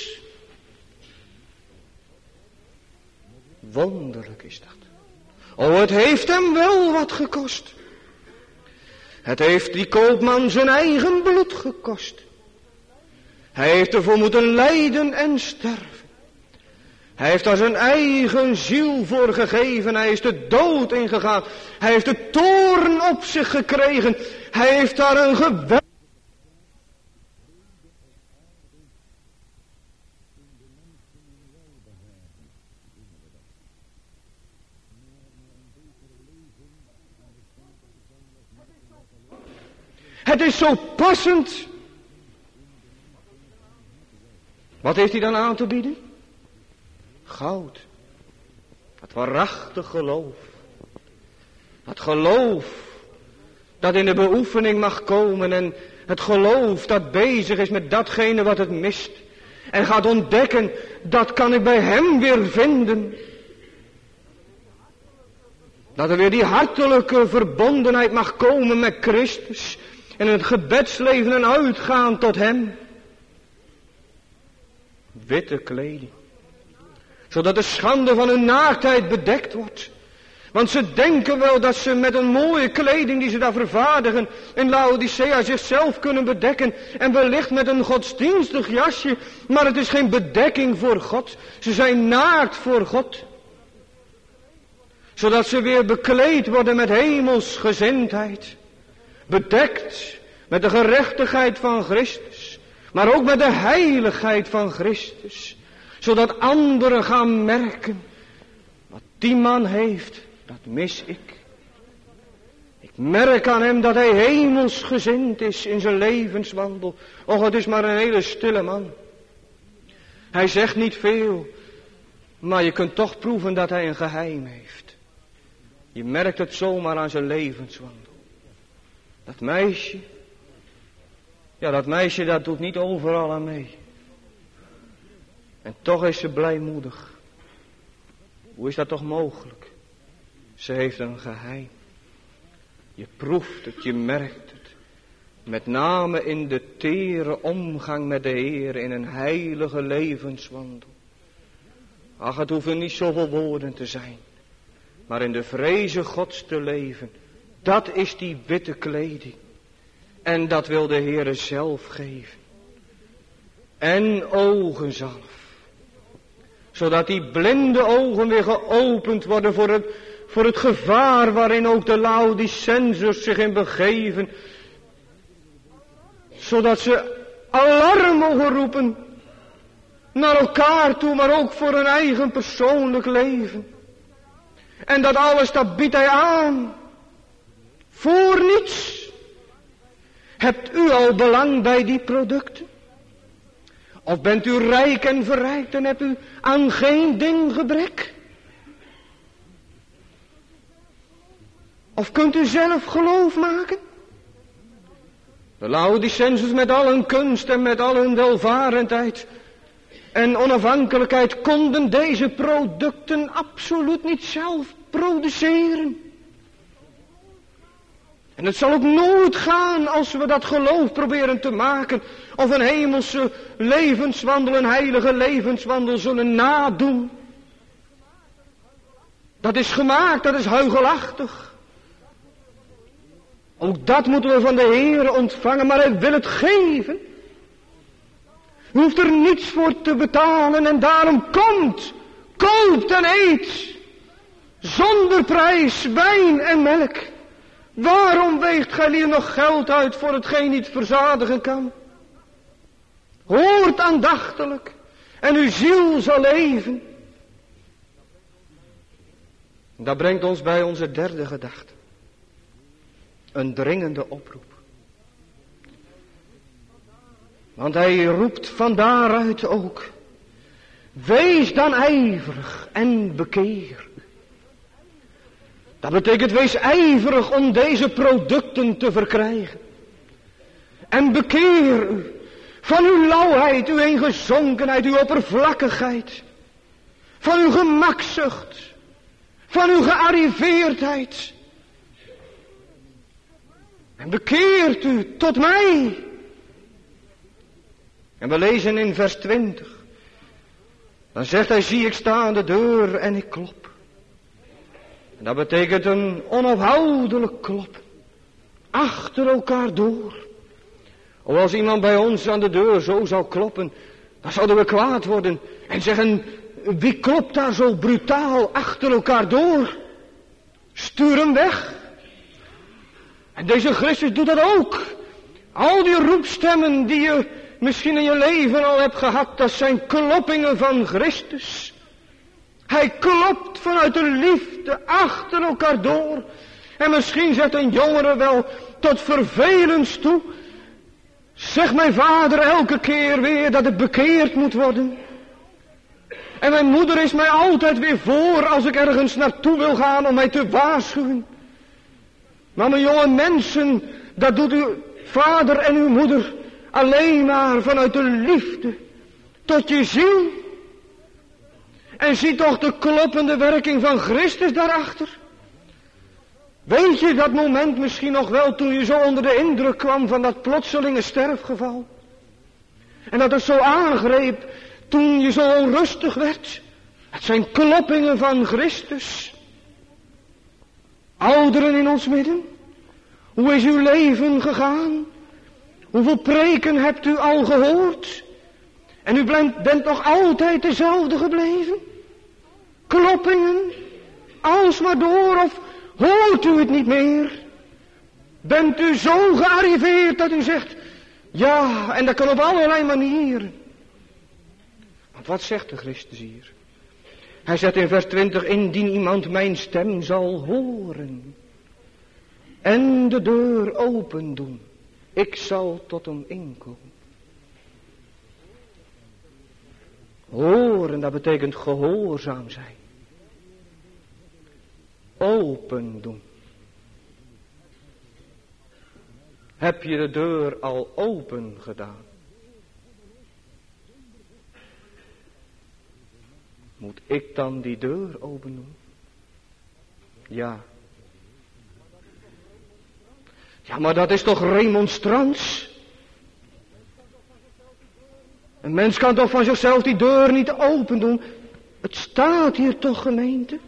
[SPEAKER 1] Wonderlijk is dat. Oh, het heeft hem wel wat gekost. Het heeft die koopman zijn eigen bloed gekost. Hij heeft ervoor moeten lijden en sterven. Hij heeft daar zijn eigen ziel voor gegeven. Hij is de dood ingegaan. Hij heeft de toorn op zich gekregen. Hij heeft daar een geweld. Het is zo passend. Wat heeft hij dan aan te bieden? Goud. Dat waarachtig geloof. Dat geloof dat in de beoefening mag komen. En het geloof dat bezig is met datgene wat het mist. En gaat ontdekken, dat kan ik bij hem weer vinden. Dat er weer die hartelijke verbondenheid mag komen met Christus. En het gebedsleven en uitgaan tot hem. Witte kleding. Zodat de schande van hun naaktheid bedekt wordt. Want ze denken wel dat ze met een mooie kleding die ze daar vervaardigen in Laodicea zichzelf kunnen bedekken. En wellicht met een godsdienstig jasje. Maar het is geen bedekking voor God. Ze zijn naakt voor God. Zodat ze weer bekleed worden met hemelsgezindheid. Bedekt met de gerechtigheid van Christus. Maar ook met de heiligheid van Christus. Zodat anderen gaan merken. Wat die man heeft, dat mis ik. Ik merk aan hem dat hij hemelsgezind is in zijn levenswandel. Och, het is maar een hele stille man. Hij zegt niet veel. Maar je kunt toch proeven dat hij een geheim heeft. Je merkt het zomaar aan zijn levenswandel. Dat meisje. Ja, dat meisje dat doet niet overal aan mee. En toch is ze blijmoedig. Hoe is dat toch mogelijk? Ze heeft een geheim. Je proeft het, je merkt het. Met name in de tere omgang met de Heer in een heilige levenswandel. Ach, het hoeven niet zoveel woorden te zijn. Maar in de vreze Gods te leven. Dat is die witte kleding. En dat wil de Heer zelf geven. En ogenzalf. Zodat die blinde ogen weer geopend worden voor het, voor het gevaar waarin ook de Laodicensers zich in begeven. Zodat ze alarm mogen roepen. Naar elkaar toe, maar ook voor hun eigen persoonlijk leven. En dat alles, dat biedt hij aan. Voor niets. Hebt u al belang bij die producten? Of bent u rijk en verrijkt en hebt u aan geen ding gebrek? Of kunt u zelf geloof maken? De Laodicensers met al hun kunst en met al hun welvarendheid en onafhankelijkheid konden deze producten absoluut niet zelf produceren. En het zal ook nooit gaan als we dat geloof proberen te maken. Of een hemelse levenswandel, een heilige levenswandel zullen nadoen. Dat is gemaakt, dat is huichelachtig. Ook dat moeten we van de Heer ontvangen, maar hij wil het geven. U hoeft er niets voor te betalen en daarom komt, koopt en eet. Zonder prijs, wijn en melk. Waarom weegt gij hier nog geld uit voor hetgeen niet verzadigen kan? Hoort aandachtig en uw ziel zal leven. Dat brengt ons bij onze derde gedachte. Een dringende oproep. Want hij roept van daaruit ook. Wees dan ijverig en bekeer. Dat betekent wees ijverig om deze producten te verkrijgen. En bekeer u van uw lauwheid, uw ingezonkenheid, uw oppervlakkigheid. Van uw gemakzucht. Van uw gearriveerdheid. En bekeert u tot mij. En we lezen in vers twintig. Dan zegt hij, zie ik sta aan de deur en ik klop. En dat betekent een onophoudelijk klop. Achter elkaar door. Of als iemand bij ons aan de deur zo zou kloppen, dan zouden we kwaad worden. En zeggen, wie klopt daar zo brutaal achter elkaar door? Stuur hem weg. En deze Christus doet dat ook. Al die roepstemmen die je misschien in je leven al hebt gehad, dat zijn kloppingen van Christus. Hij klopt vanuit de liefde achter elkaar door. En misschien zegt een jongere wel tot vervelens toe. Zeg mijn vader elke keer weer dat het bekeerd moet worden. En mijn moeder is mij altijd weer voor als ik ergens naartoe wil gaan om mij te waarschuwen. Maar mijn jonge mensen, dat doet uw vader en uw moeder alleen maar vanuit de liefde tot je ziel. En zie toch de kloppende werking van Christus daarachter. Weet je dat moment misschien nog wel toen je zo onder de indruk kwam van dat plotselinge sterfgeval? En dat het zo aangreep toen je zo onrustig werd. Het zijn kloppingen van Christus. Ouderen in ons midden, hoe is uw leven gegaan? Hoeveel preken hebt u al gehoord? En u bent nog altijd dezelfde gebleven? Kloppingen, alsmaar door of hoort u het niet meer? Bent u zo gearriveerd dat u zegt, ja, en dat kan op allerlei manieren. Want wat zegt de Christus hier? Hij zegt in vers twintig, indien iemand mijn stem zal horen en de deur open doen, ik zal tot hem inkomen. Horen, dat betekent gehoorzaam zijn. Open doen. Heb je de deur al open gedaan? Moet ik dan die deur open doen? Ja. Ja, maar dat is toch remonstrans? Een mens kan toch van zichzelf die deur niet open doen? Het staat hier toch, gemeente?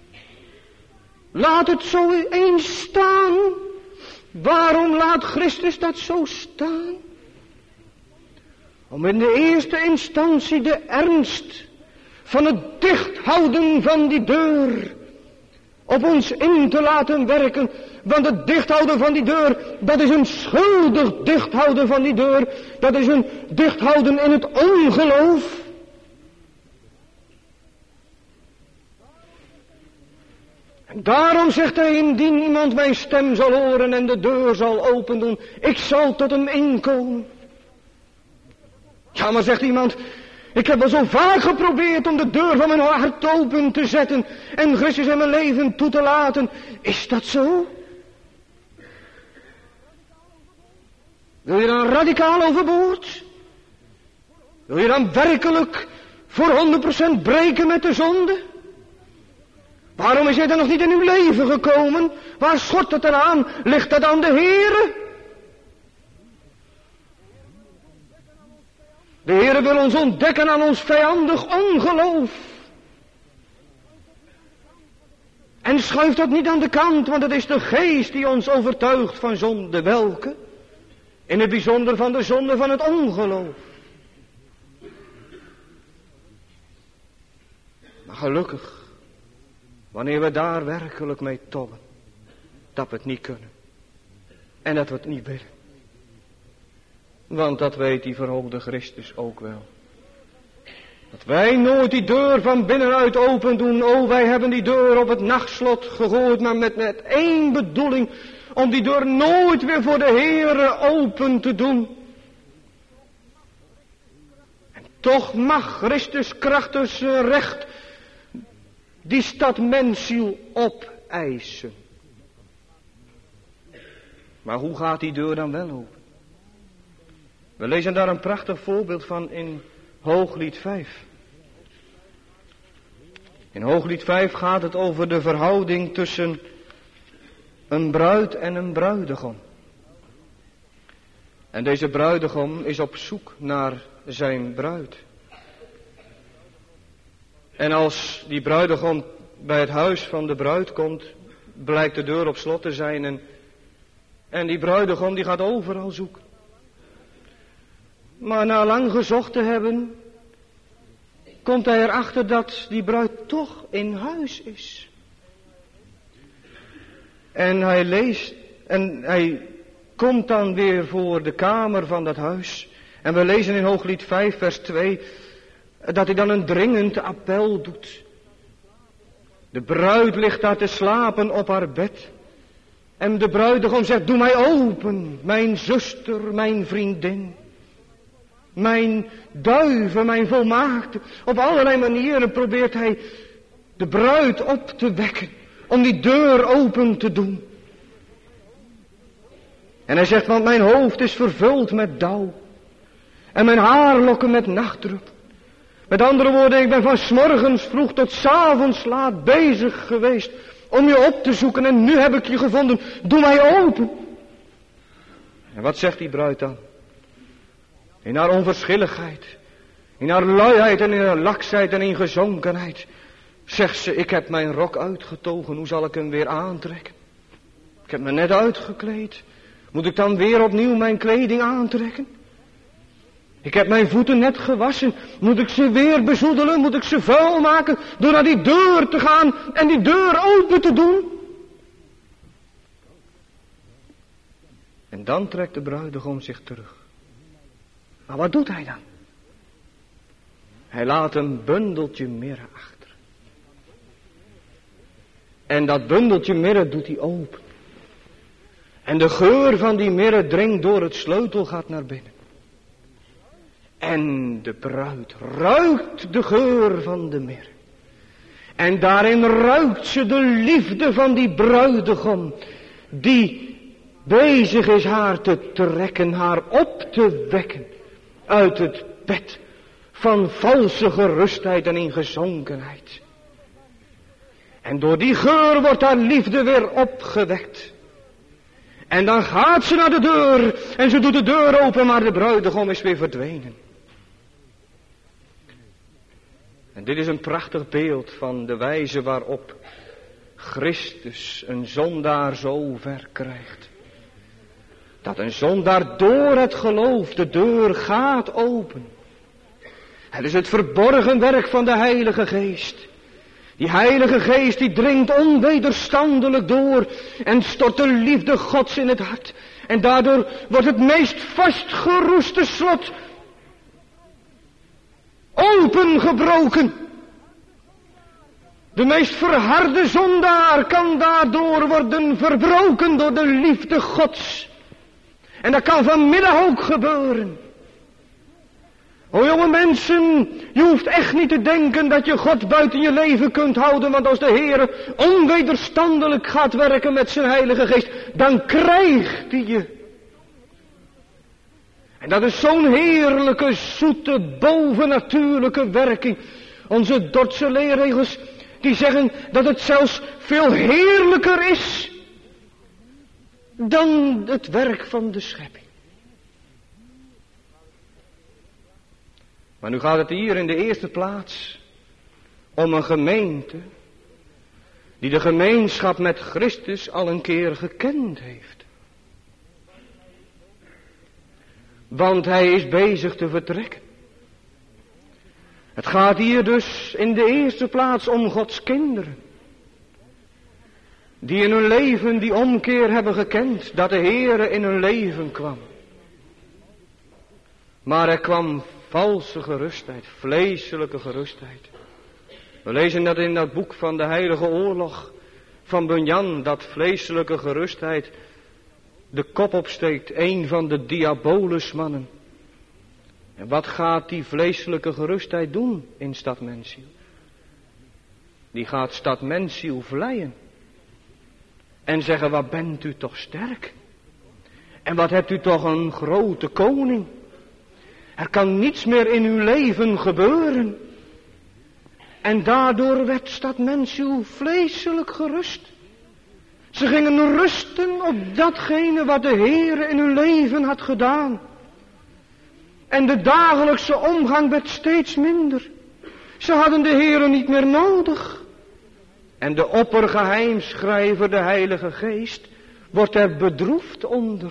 [SPEAKER 1] Laat het zo eens staan. Waarom laat Christus dat zo staan? Om in de eerste instantie de ernst van het dichthouden van die deur op ons in te laten werken. Want het dichthouden van die deur, dat is een schuldig dichthouden van die deur. Dat is een dichthouden in het ongeloof. En daarom zegt hij, indien iemand mijn stem zal horen en de deur zal open doen, ik zal tot hem inkomen. Ja, maar zegt iemand, ik heb al zo vaak geprobeerd om de deur van mijn hart open te zetten en Christus in mijn leven toe te laten. Is dat zo? Wil je dan radicaal overboord? Wil je dan werkelijk voor honderd procent breken met de zonde? Waarom is hij dan nog niet in uw leven gekomen? Waar schort het eraan? Ligt dat aan de Heere? De Heere wil ons ontdekken aan ons vijandig ongeloof. En schuift dat niet aan de kant, want het is de geest die ons overtuigt van zonde. Welke? In het bijzonder van de zonde van het ongeloof. Maar gelukkig, wanneer we daar werkelijk mee tobben, dat we het niet kunnen. En dat we het niet willen. Want dat weet die verhoogde Christus ook wel. Dat wij nooit die deur van binnenuit open doen. Oh, wij hebben die deur op het nachtslot gegooid, maar met, met één bedoeling, om die deur nooit weer voor de Heere open te doen. En toch mag Christus krachtig recht die stad mensziel opeisen. Maar hoe gaat die deur dan wel open? We lezen daar een prachtig voorbeeld van in Hooglied vijf. In Hooglied vijf gaat het over de verhouding tussen een bruid en een bruidegom. En deze bruidegom is op zoek naar zijn bruid. En als die bruidegom bij het huis van de bruid komt, blijkt de deur op slot te zijn. En, en die bruidegom die gaat overal zoeken. Maar na lang gezocht te hebben, komt hij erachter dat die bruid toch in huis is. En hij leest, en hij komt dan weer voor de kamer van dat huis. En we lezen in Hooglied vijf vers twee, dat hij dan een dringend appel doet. De bruid ligt daar te slapen op haar bed. En de bruidegom zegt, doe mij open, mijn zuster, mijn vriendin. Mijn duiven, mijn volmaakte. Op allerlei manieren probeert hij de bruid op te wekken. Om die deur open te doen. En hij zegt, want mijn hoofd is vervuld met dauw. En mijn haarlokken met nachtdrup. Met andere woorden, ik ben van 's morgens vroeg tot 's avonds laat bezig geweest om je op te zoeken. En nu heb ik je gevonden. Doe mij open. En wat zegt die bruid dan? In haar onverschilligheid, in haar luiheid en in haar laksheid en in gezonkenheid, zegt ze, ik heb mijn rok uitgetogen, hoe zal ik hem weer aantrekken? Ik heb me net uitgekleed, moet ik dan weer opnieuw mijn kleding aantrekken? Ik heb mijn voeten net gewassen. Moet ik ze weer bezoedelen? Moet ik ze vuil maken door naar die deur te gaan en die deur open te doen? En dan trekt de bruidegom zich terug. Maar wat doet hij dan? Hij laat een bundeltje mirre achter. En dat bundeltje mirre doet hij open. En de geur van die mirre dringt door het sleutelgat naar binnen. En de bruid ruikt de geur van de mirre. En daarin ruikt ze de liefde van die bruidegom, die bezig is haar te trekken, haar op te wekken uit het bed van valse gerustheid en ingezonkenheid. En door die geur wordt haar liefde weer opgewekt. En dan gaat ze naar de deur en ze doet de deur open, maar de bruidegom is weer verdwenen. En dit is een prachtig beeld van de wijze waarop Christus een zondaar zo ver krijgt. Dat een zondaar door het geloof de deur gaat open. Het is het verborgen werk van de Heilige Geest. Die Heilige Geest die dringt onwederstandelijk door en stort de liefde Gods in het hart. En daardoor wordt het meest vastgeroeste slot opengebroken. De meest verharde zondaar kan daardoor worden verbroken door de liefde Gods. En dat kan vanmiddag ook gebeuren. O jonge mensen, je hoeft echt niet te denken dat je God buiten je leven kunt houden. Want als de Heer onwederstandelijk gaat werken met zijn Heilige Geest, dan krijgt hij je. En dat is zo'n heerlijke, zoete, bovennatuurlijke werking. Onze Dordtse leerregels, die zeggen dat het zelfs veel heerlijker is dan het werk van de schepping. Maar nu gaat het hier in de eerste plaats om een gemeente die de gemeenschap met Christus al een keer gekend heeft. Want hij is bezig te vertrekken. Het gaat hier dus in de eerste plaats om Gods kinderen. Die in hun leven die omkeer hebben gekend, dat de Heere in hun leven kwam. Maar er kwam valse gerustheid, vleeselijke gerustheid. We lezen dat in dat boek van de Heilige Oorlog van Bunyan, dat vleeselijke gerustheid de kop opsteekt, een van de diabolusmannen. En wat gaat die vleeselijke gerustheid doen in stad Mensiel? Die gaat stad Mensiel vleien. En zeggen, wat bent u toch sterk? En wat hebt u toch een grote koning? Er kan niets meer in uw leven gebeuren. En daardoor werd stad Mensiel vleeselijk gerust. Ze gingen rusten op datgene wat de Heer in hun leven had gedaan. En de dagelijkse omgang werd steeds minder. Ze hadden de Heer niet meer nodig. En de oppergeheimschrijver, de Heilige Geest, wordt er bedroefd onder.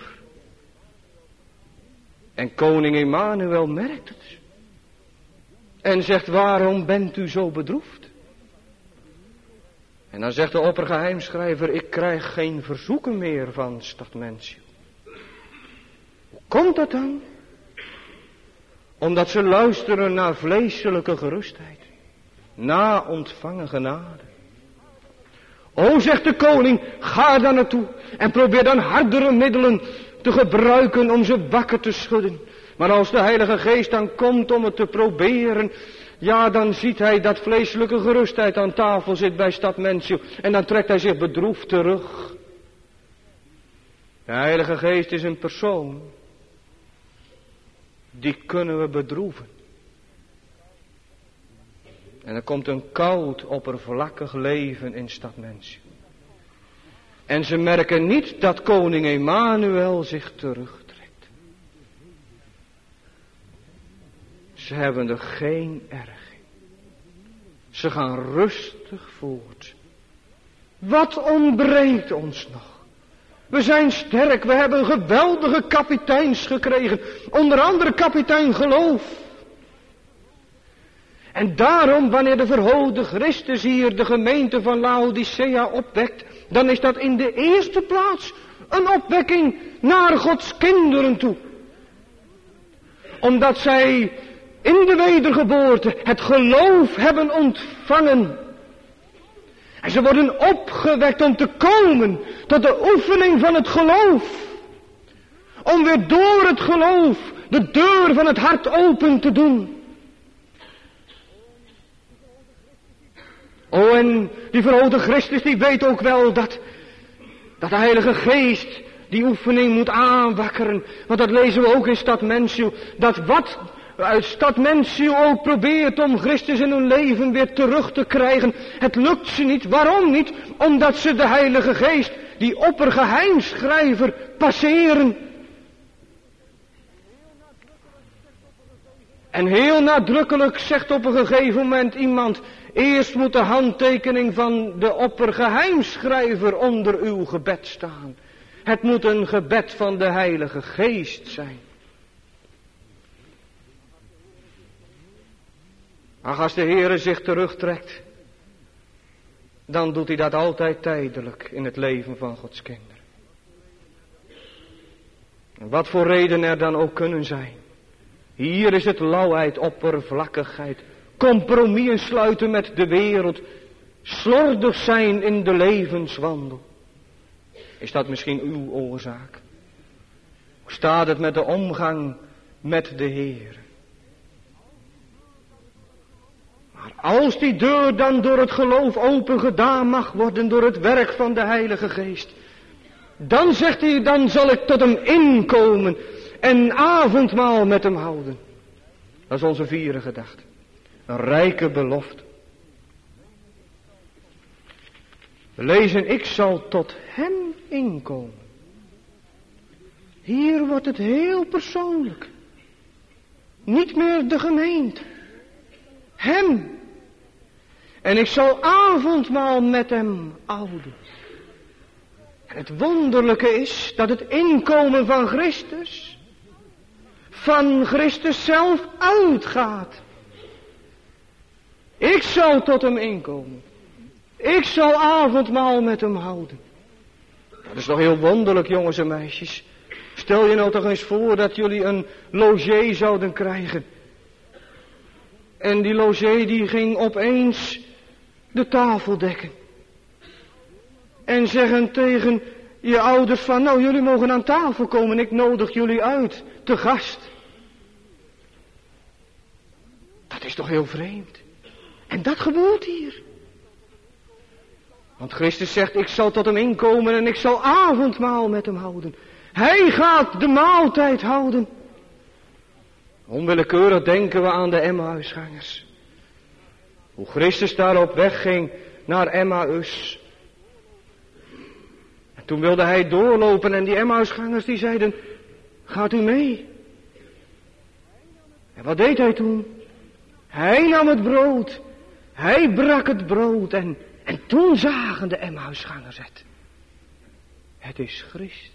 [SPEAKER 1] En koning Emmanuel merkt het. En zegt, waarom bent u zo bedroefd? En dan zegt de oppergeheimschrijver, ik krijg geen verzoeken meer van stad Mensiel. Hoe komt dat dan? Omdat ze luisteren naar vleeselijke gerustheid. Na ontvangen genade. O, zegt de koning, ga daar naartoe en probeer dan hardere middelen te gebruiken om ze wakker te schudden. Maar als de Heilige Geest dan komt om het te proberen, ja, dan ziet hij dat vleeselijke gerustheid aan tafel zit bij stad Mensiel. En dan trekt hij zich bedroefd terug. De Heilige Geest is een persoon. Die kunnen we bedroeven. En er komt een koud, oppervlakkig leven in stad Mensiel. En ze merken niet dat koning Emmanuel zich terugtrekt. Ze hebben er geen erg in. Ze gaan rustig voort. Wat ontbreekt ons nog?
[SPEAKER 3] We zijn sterk, we hebben geweldige kapiteins gekregen. Onder andere kapitein geloof. En daarom, wanneer de verhoogde Christus hier de gemeente van Laodicea opwekt, dan is dat in de eerste plaats een opwekking naar Gods kinderen toe. Omdat zij in de wedergeboorte het geloof hebben ontvangen. En ze worden opgewekt om te komen tot de oefening van het geloof. Om weer door het geloof de deur van het hart open te doen. O, en die verhoogde Christus die weet ook wel dat, dat de Heilige Geest die oefening moet aanwakkeren. Want dat lezen we ook in Stad Mensio. Dat wat uit Stad Mensio ook probeert om Christus in hun leven weer terug te krijgen. Het lukt ze niet. Waarom niet? Omdat ze de Heilige Geest, die oppergeheimschrijver, passeren. En heel nadrukkelijk zegt op een gegeven moment iemand: eerst moet de handtekening van de oppergeheimschrijver onder uw gebed staan. Het moet een gebed van de Heilige Geest zijn. Ach, als de Heere zich terugtrekt, dan doet hij dat altijd tijdelijk in het leven van Gods kinderen. En wat voor reden er dan ook kunnen zijn. Hier is het lauwheid, oppervlakkigheid, compromis sluiten met de wereld, slordig zijn in de levenswandel. Is dat misschien uw oorzaak? Hoe staat het met de omgang met de Heer? Maar als die deur dan door het geloof open gedaan mag worden door het werk van de Heilige Geest, dan zegt hij, dan zal ik tot hem inkomen en avondmaal met hem houden. Dat is onze vierde gedachte. Een rijke belofte. We lezen, ik zal tot hem inkomen. Hier wordt het heel persoonlijk. Niet meer de gemeente. Hem. En ik zal avondmaal met hem houden. En het wonderlijke is dat het inkomen van Christus van Christus zelf uitgaat. Ik zal tot hem inkomen. Ik zal avondmaal met hem houden. Dat is toch heel wonderlijk, jongens en meisjes. Stel je nou toch eens voor dat jullie een logé zouden krijgen. En die logé die ging opeens de tafel dekken. En zeggen tegen je ouders van, nou jullie mogen aan tafel komen, ik nodig jullie uit, te gast. Dat is toch heel vreemd. En dat gebeurt hier. Want Christus zegt, ik zal tot hem inkomen en ik zal avondmaal met hem houden. Hij gaat de maaltijd houden. Onwillekeurig denken we aan de Emmausgangers. Hoe Christus daar op weg ging naar Emmaus. En toen wilde hij doorlopen en die Emmausgangers die zeiden, gaat u mee? En wat deed hij toen? Hij nam het brood. Hij brak het brood en, en toen zagen de Emmausgangers het. Het is Christus.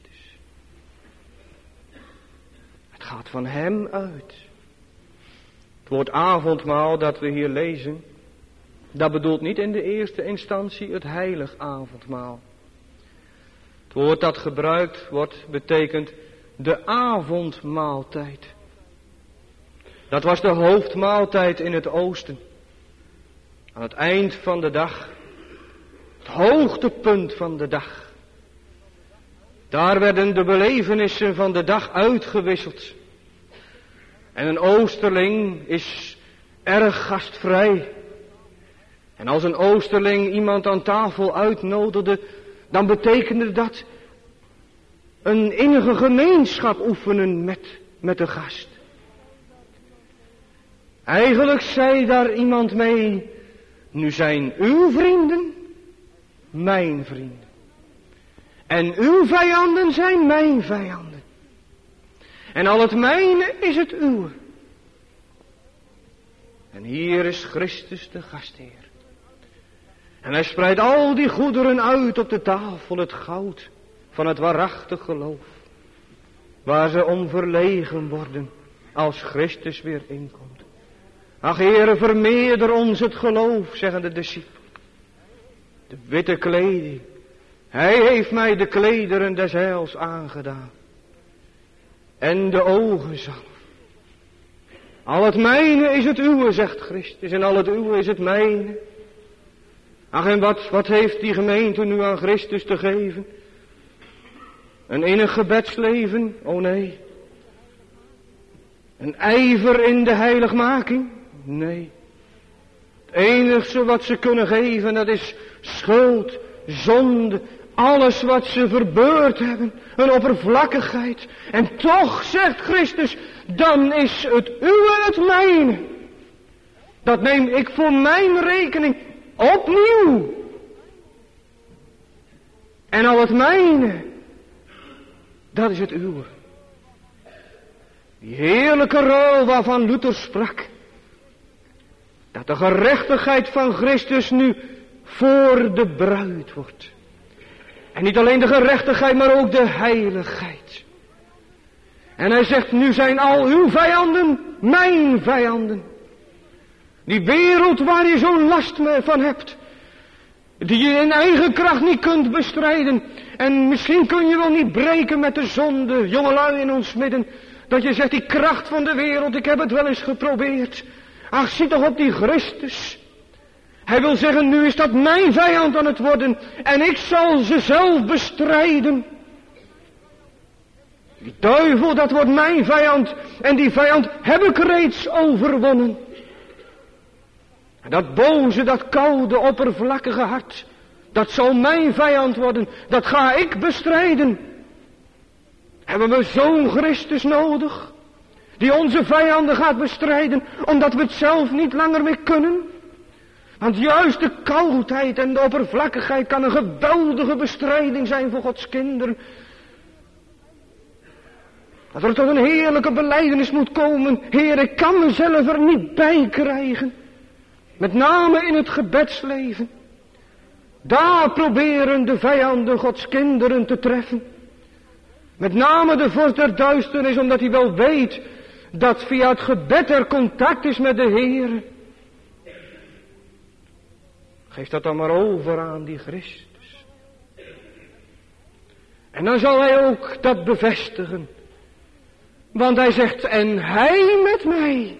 [SPEAKER 3] Het gaat van hem uit. Het woord avondmaal dat we hier lezen, dat bedoelt niet in de eerste instantie het heilig avondmaal. Het woord dat gebruikt wordt betekent de avondmaaltijd. Dat was de hoofdmaaltijd in het oosten. Aan het eind van de dag. Het hoogtepunt van de dag. Daar werden de belevenissen van de dag uitgewisseld. En een oosterling is erg gastvrij. En als een oosterling iemand aan tafel uitnodigde, dan betekende dat een innige gemeenschap oefenen met, met de gast. Eigenlijk zei daar iemand mee, nu zijn uw vrienden mijn vrienden. En uw vijanden zijn mijn vijanden. En al het mijne is het uwe. En hier is Christus de gastheer. En hij spreidt al die goederen uit op de tafel, het goud, van het waarachtig geloof. Waar ze om verlegen worden als Christus weer inkomt. Ach Heere, vermeerder ons het geloof, zeggen de discipelen. De witte kleding. Hij heeft mij de klederen des heils aangedaan. En de ogen zalf. Al het mijne is het uwe, zegt Christus, en al het uwe is het mijne. Ach, en wat, wat heeft die gemeente nu aan Christus te geven? Een innig gebedsleven? Oh nee. Een ijver in de heiligmaking? Nee. Het enigste wat ze kunnen geven, dat is schuld, zonde, alles wat ze verbeurd hebben, een oppervlakkigheid. En toch, zegt Christus, dan is het uwe het mijne. Dat neem ik voor mijn rekening opnieuw. En al het mijne, dat is het uwe. Die heerlijke ruil waarvan Luther sprak. Dat de gerechtigheid van Christus nu voor de bruid wordt. En niet alleen de gerechtigheid, maar ook de heiligheid. En hij zegt, nu zijn al uw vijanden mijn vijanden. Die wereld waar je zo'n last van hebt. Die je in eigen kracht niet kunt bestrijden. En misschien kun je wel niet breken met de zonde, jongelui in ons midden. Dat je zegt, die kracht van de wereld, ik heb het wel eens geprobeerd. Ach, zie toch op die Christus. Hij wil zeggen, nu is dat mijn vijand aan het worden. En ik zal ze zelf bestrijden. Die duivel, dat wordt mijn vijand. En die vijand heb ik reeds overwonnen. En dat boze, dat koude, oppervlakkige hart. Dat zal mijn vijand worden. Dat ga ik bestrijden. Hebben we zo'n Christus nodig? Die onze vijanden gaat bestrijden. Omdat we het zelf niet langer meer kunnen. Want juist de koudheid en de oppervlakkigheid kan een geweldige bestrijding zijn voor Gods kinderen. Dat er tot een heerlijke belijdenis moet komen. Heer, ik kan mezelf er niet bij krijgen. Met name in het gebedsleven. Daar proberen de vijanden Gods kinderen te treffen. Met name de vorst der duisternis, omdat hij wel weet dat via het gebed er contact is met de Heer. Geef dat dan maar over aan die Christus. En dan zal hij ook dat bevestigen. Want hij zegt, en hij met mij.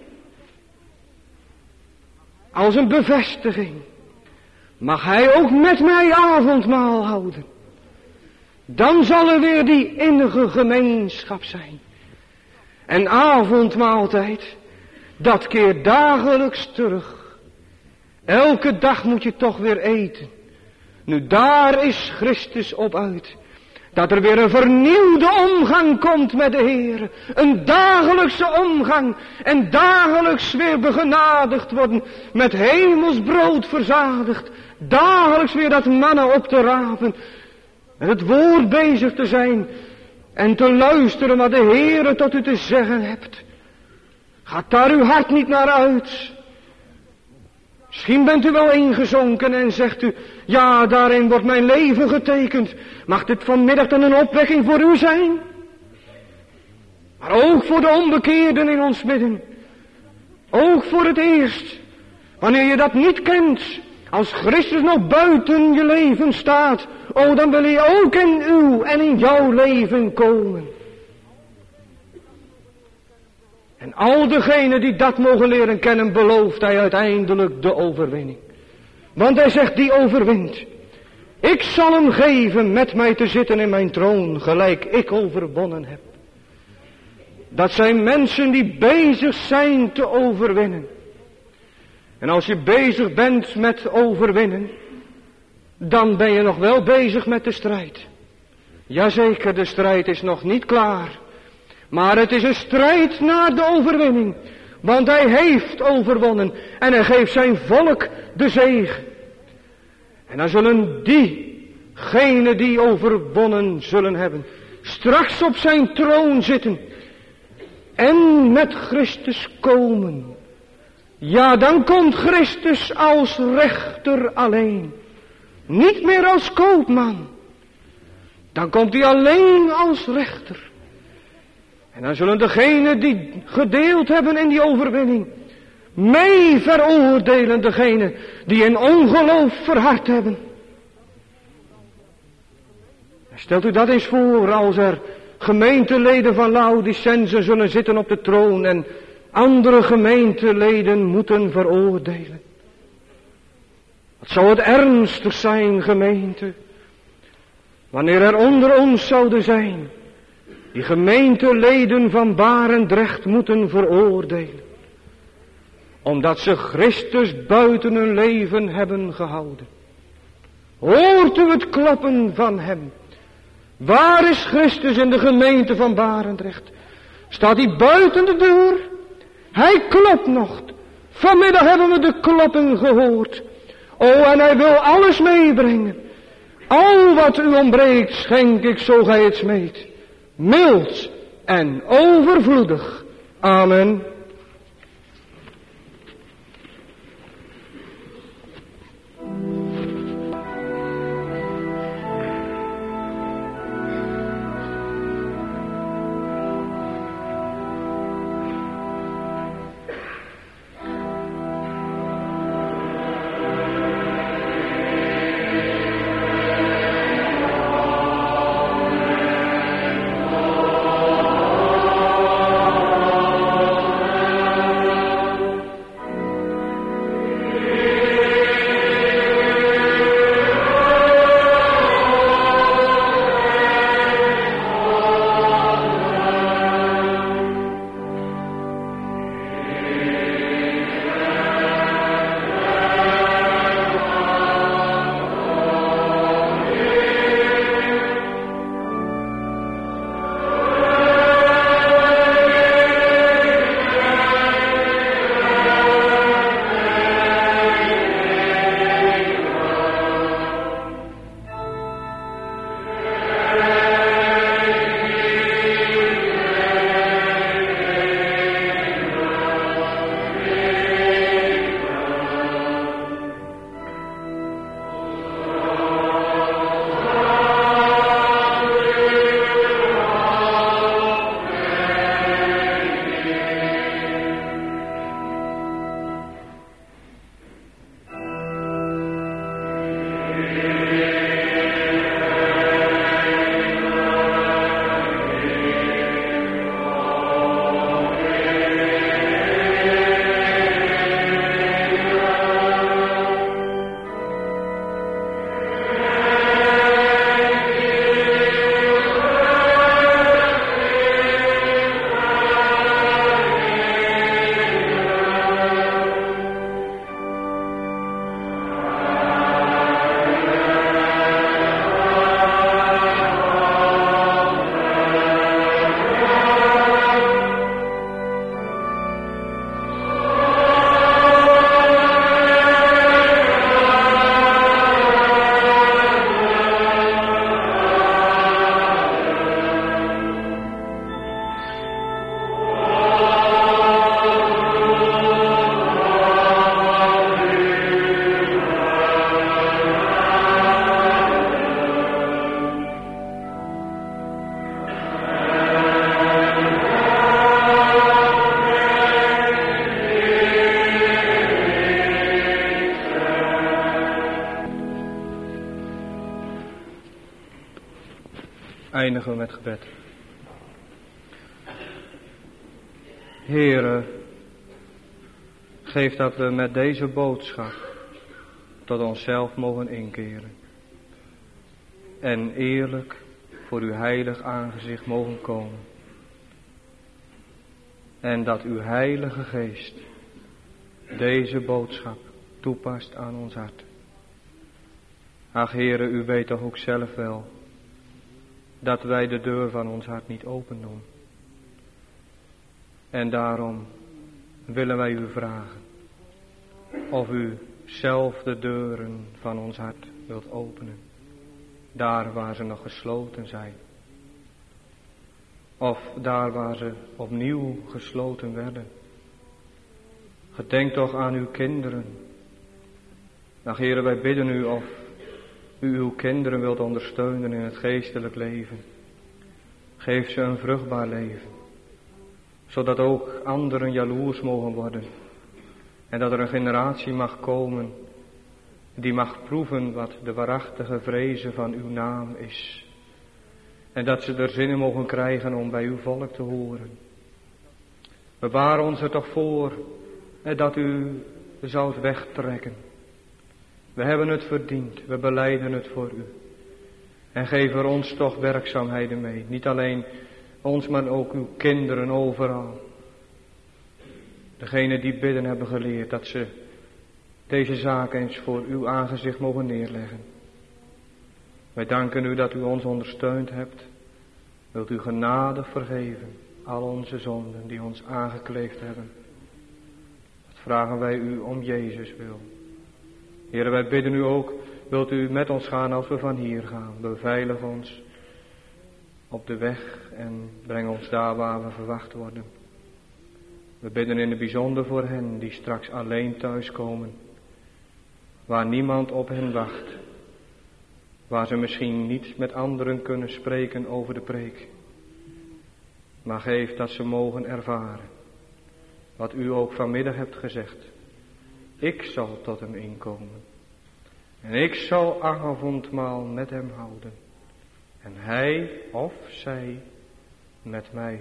[SPEAKER 3] Als een bevestiging. Mag hij ook met mij avondmaal houden. Dan zal er weer die innige gemeenschap zijn. En avondmaaltijd, dat keert dagelijks terug. Elke dag moet je toch weer eten. Nu daar is Christus op uit. Dat er weer een vernieuwde omgang komt met de Heer. Een dagelijkse omgang. En dagelijks weer begenadigd worden. Met hemels brood verzadigd. Dagelijks weer dat manna op te rapen. Met het woord bezig te zijn. En te luisteren wat de Heer tot u te zeggen hebt. Gaat daar uw hart niet naar uit. Misschien bent u wel ingezonken en zegt u, ja, daarin wordt mijn leven getekend. Mag dit vanmiddag dan een opwekking voor u zijn? Maar ook voor de onbekeerden in ons midden. Ook voor het eerst. Wanneer je dat niet kent, als Christus nog buiten je leven staat, oh, dan wil hij ook in uw en in jouw leven komen. En al degenen die dat mogen leren kennen, belooft hij uiteindelijk de overwinning. Want hij zegt, die overwint. Ik zal hem geven met mij te zitten in mijn troon, gelijk ik overwonnen heb. Dat zijn mensen die bezig zijn te overwinnen. En als je bezig bent met overwinnen, dan ben je nog wel bezig met de strijd. Jazeker, de strijd is nog niet klaar. Maar het is een strijd naar de overwinning. Want hij heeft overwonnen. En hij geeft zijn volk de zege. En dan zullen diegenen die overwonnen zullen hebben, straks op zijn troon zitten. En met Christus komen. Ja, dan komt Christus als rechter alleen. Niet meer als koopman. Dan komt hij alleen als rechter. En dan zullen degenen die gedeeld hebben in die overwinning mee veroordelen degenen die in ongeloof verhard hebben. Stelt u dat eens voor als er gemeenteleden van Laodicense zullen zitten op de troon en andere gemeenteleden moeten veroordelen. Wat zou het ernstig zijn, gemeente, wanneer er onder ons zouden zijn die gemeenteleden van Barendrecht moeten veroordelen, omdat ze Christus buiten hun leven hebben gehouden. Hoort u het kloppen van hem? Waar is Christus in de gemeente van Barendrecht? Staat hij buiten de deur? Hij klopt nog. Vanmiddag hebben we de kloppen gehoord. Oh, en hij wil alles meebrengen. Al wat u ontbreekt, schenk ik zo gij het smeet. Mild en overvloedig. Amen.
[SPEAKER 1] Eindigen we met gebed. Heere, geef dat we met deze boodschap tot onszelf mogen inkeren. En eerlijk voor uw heilig aangezicht mogen komen. En dat uw heilige geest deze boodschap toepast aan ons hart. Ach Heere, u weet toch ook zelf wel dat wij de deur van ons hart niet open doen. En daarom willen wij u vragen of u zelf de deuren van ons hart wilt openen. Daar waar ze nog gesloten zijn. Of daar waar ze opnieuw gesloten werden. Gedenk toch aan uw kinderen. Ach Heere, wij bidden u of
[SPEAKER 3] u uw kinderen wilt ondersteunen in het geestelijk leven. Geef ze een vruchtbaar leven, zodat ook anderen jaloers mogen worden. En dat er een generatie mag komen die mag proeven wat de waarachtige vrezen van uw naam is. En dat ze er zin in mogen krijgen om bij uw volk te horen. Bewaar ons er toch voor dat u zoudt wegtrekken. We hebben het verdiend, we belijden het voor u. En geef er ons toch werkzaamheden mee. Niet alleen ons, maar ook uw kinderen overal. Degenen die bidden hebben geleerd dat ze deze zaak eens voor uw aangezicht mogen neerleggen. Wij danken u dat u ons ondersteund hebt. Wilt u genade vergeven al onze zonden die ons aangekleefd hebben. Dat vragen wij u om Jezus wil. Heere, wij bidden u ook, wilt u met ons gaan als we van hier gaan. Beveilig ons op de weg en breng ons daar waar we verwacht worden. We bidden in het bijzonder voor hen die straks alleen thuiskomen. Waar niemand op hen wacht. Waar ze misschien niet met anderen kunnen spreken over de preek. Maar geef dat ze mogen ervaren. Wat u ook vanmiddag hebt gezegd. Ik zal tot hem inkomen. En ik zal avondmaal met hem houden. En hij of zij met mij.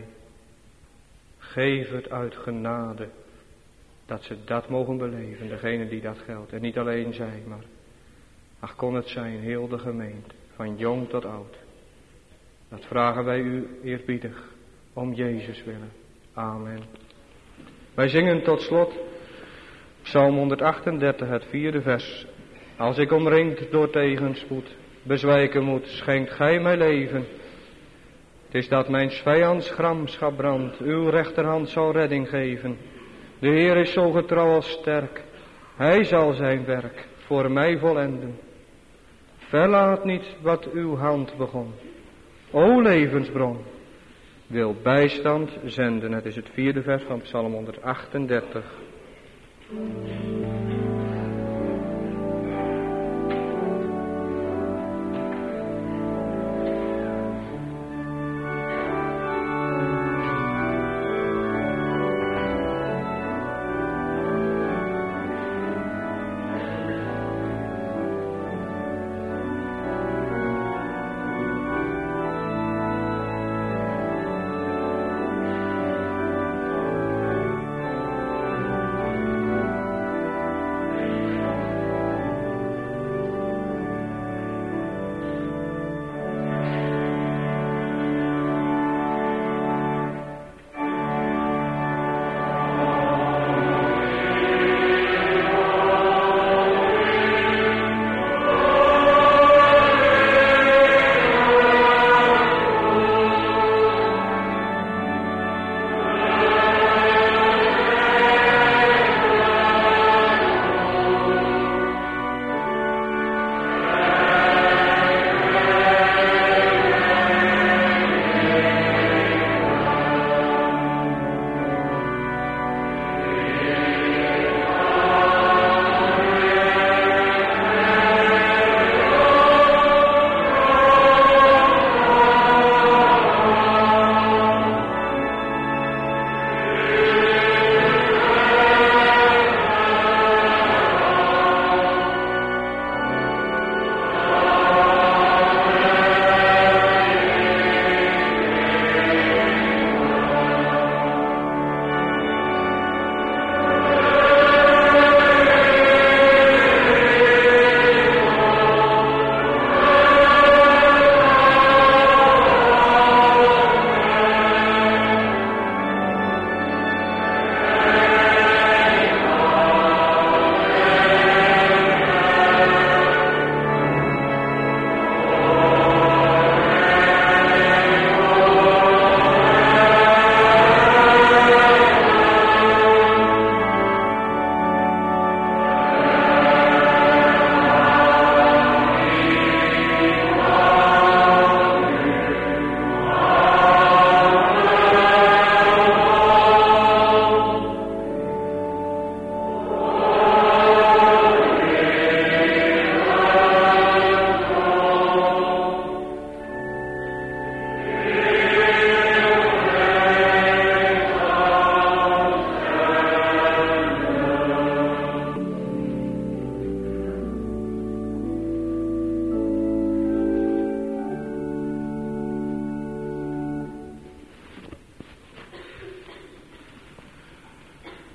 [SPEAKER 3] Geef het uit genade. Dat ze dat mogen beleven. Degene die dat geldt. En niet alleen zij, maar ach, kon het zijn heel de gemeente. Van jong tot oud. Dat vragen wij u eerbiedig. Om Jezus willen. Amen. Wij zingen tot slot Psalm honderdachtendertig, het vierde vers. Als ik omringd door tegenspoed bezwijken moet, schenkt gij mij leven. Het is dat mijn vijands gramschap brandt, uw rechterhand zal redding geven. De Heer is zo getrouw als sterk, hij zal zijn werk voor mij volenden. Verlaat niet wat uw hand begon, o levensbron, wil bijstand zenden. Het is het vierde vers van Psalm honderdachtendertig.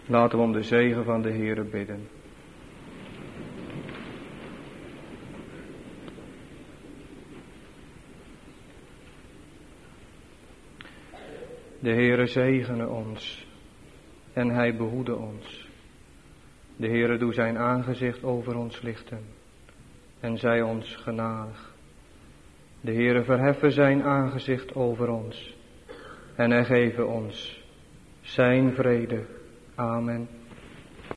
[SPEAKER 3] Laten we om de zegen van de Heere bidden. De Heere zegene ons en Hij behoede ons. De Heere doe zijn aangezicht over ons lichten en zij ons genadig. De Heere verheffen zijn aangezicht over ons en Hij geven ons zijn vrede. Amen.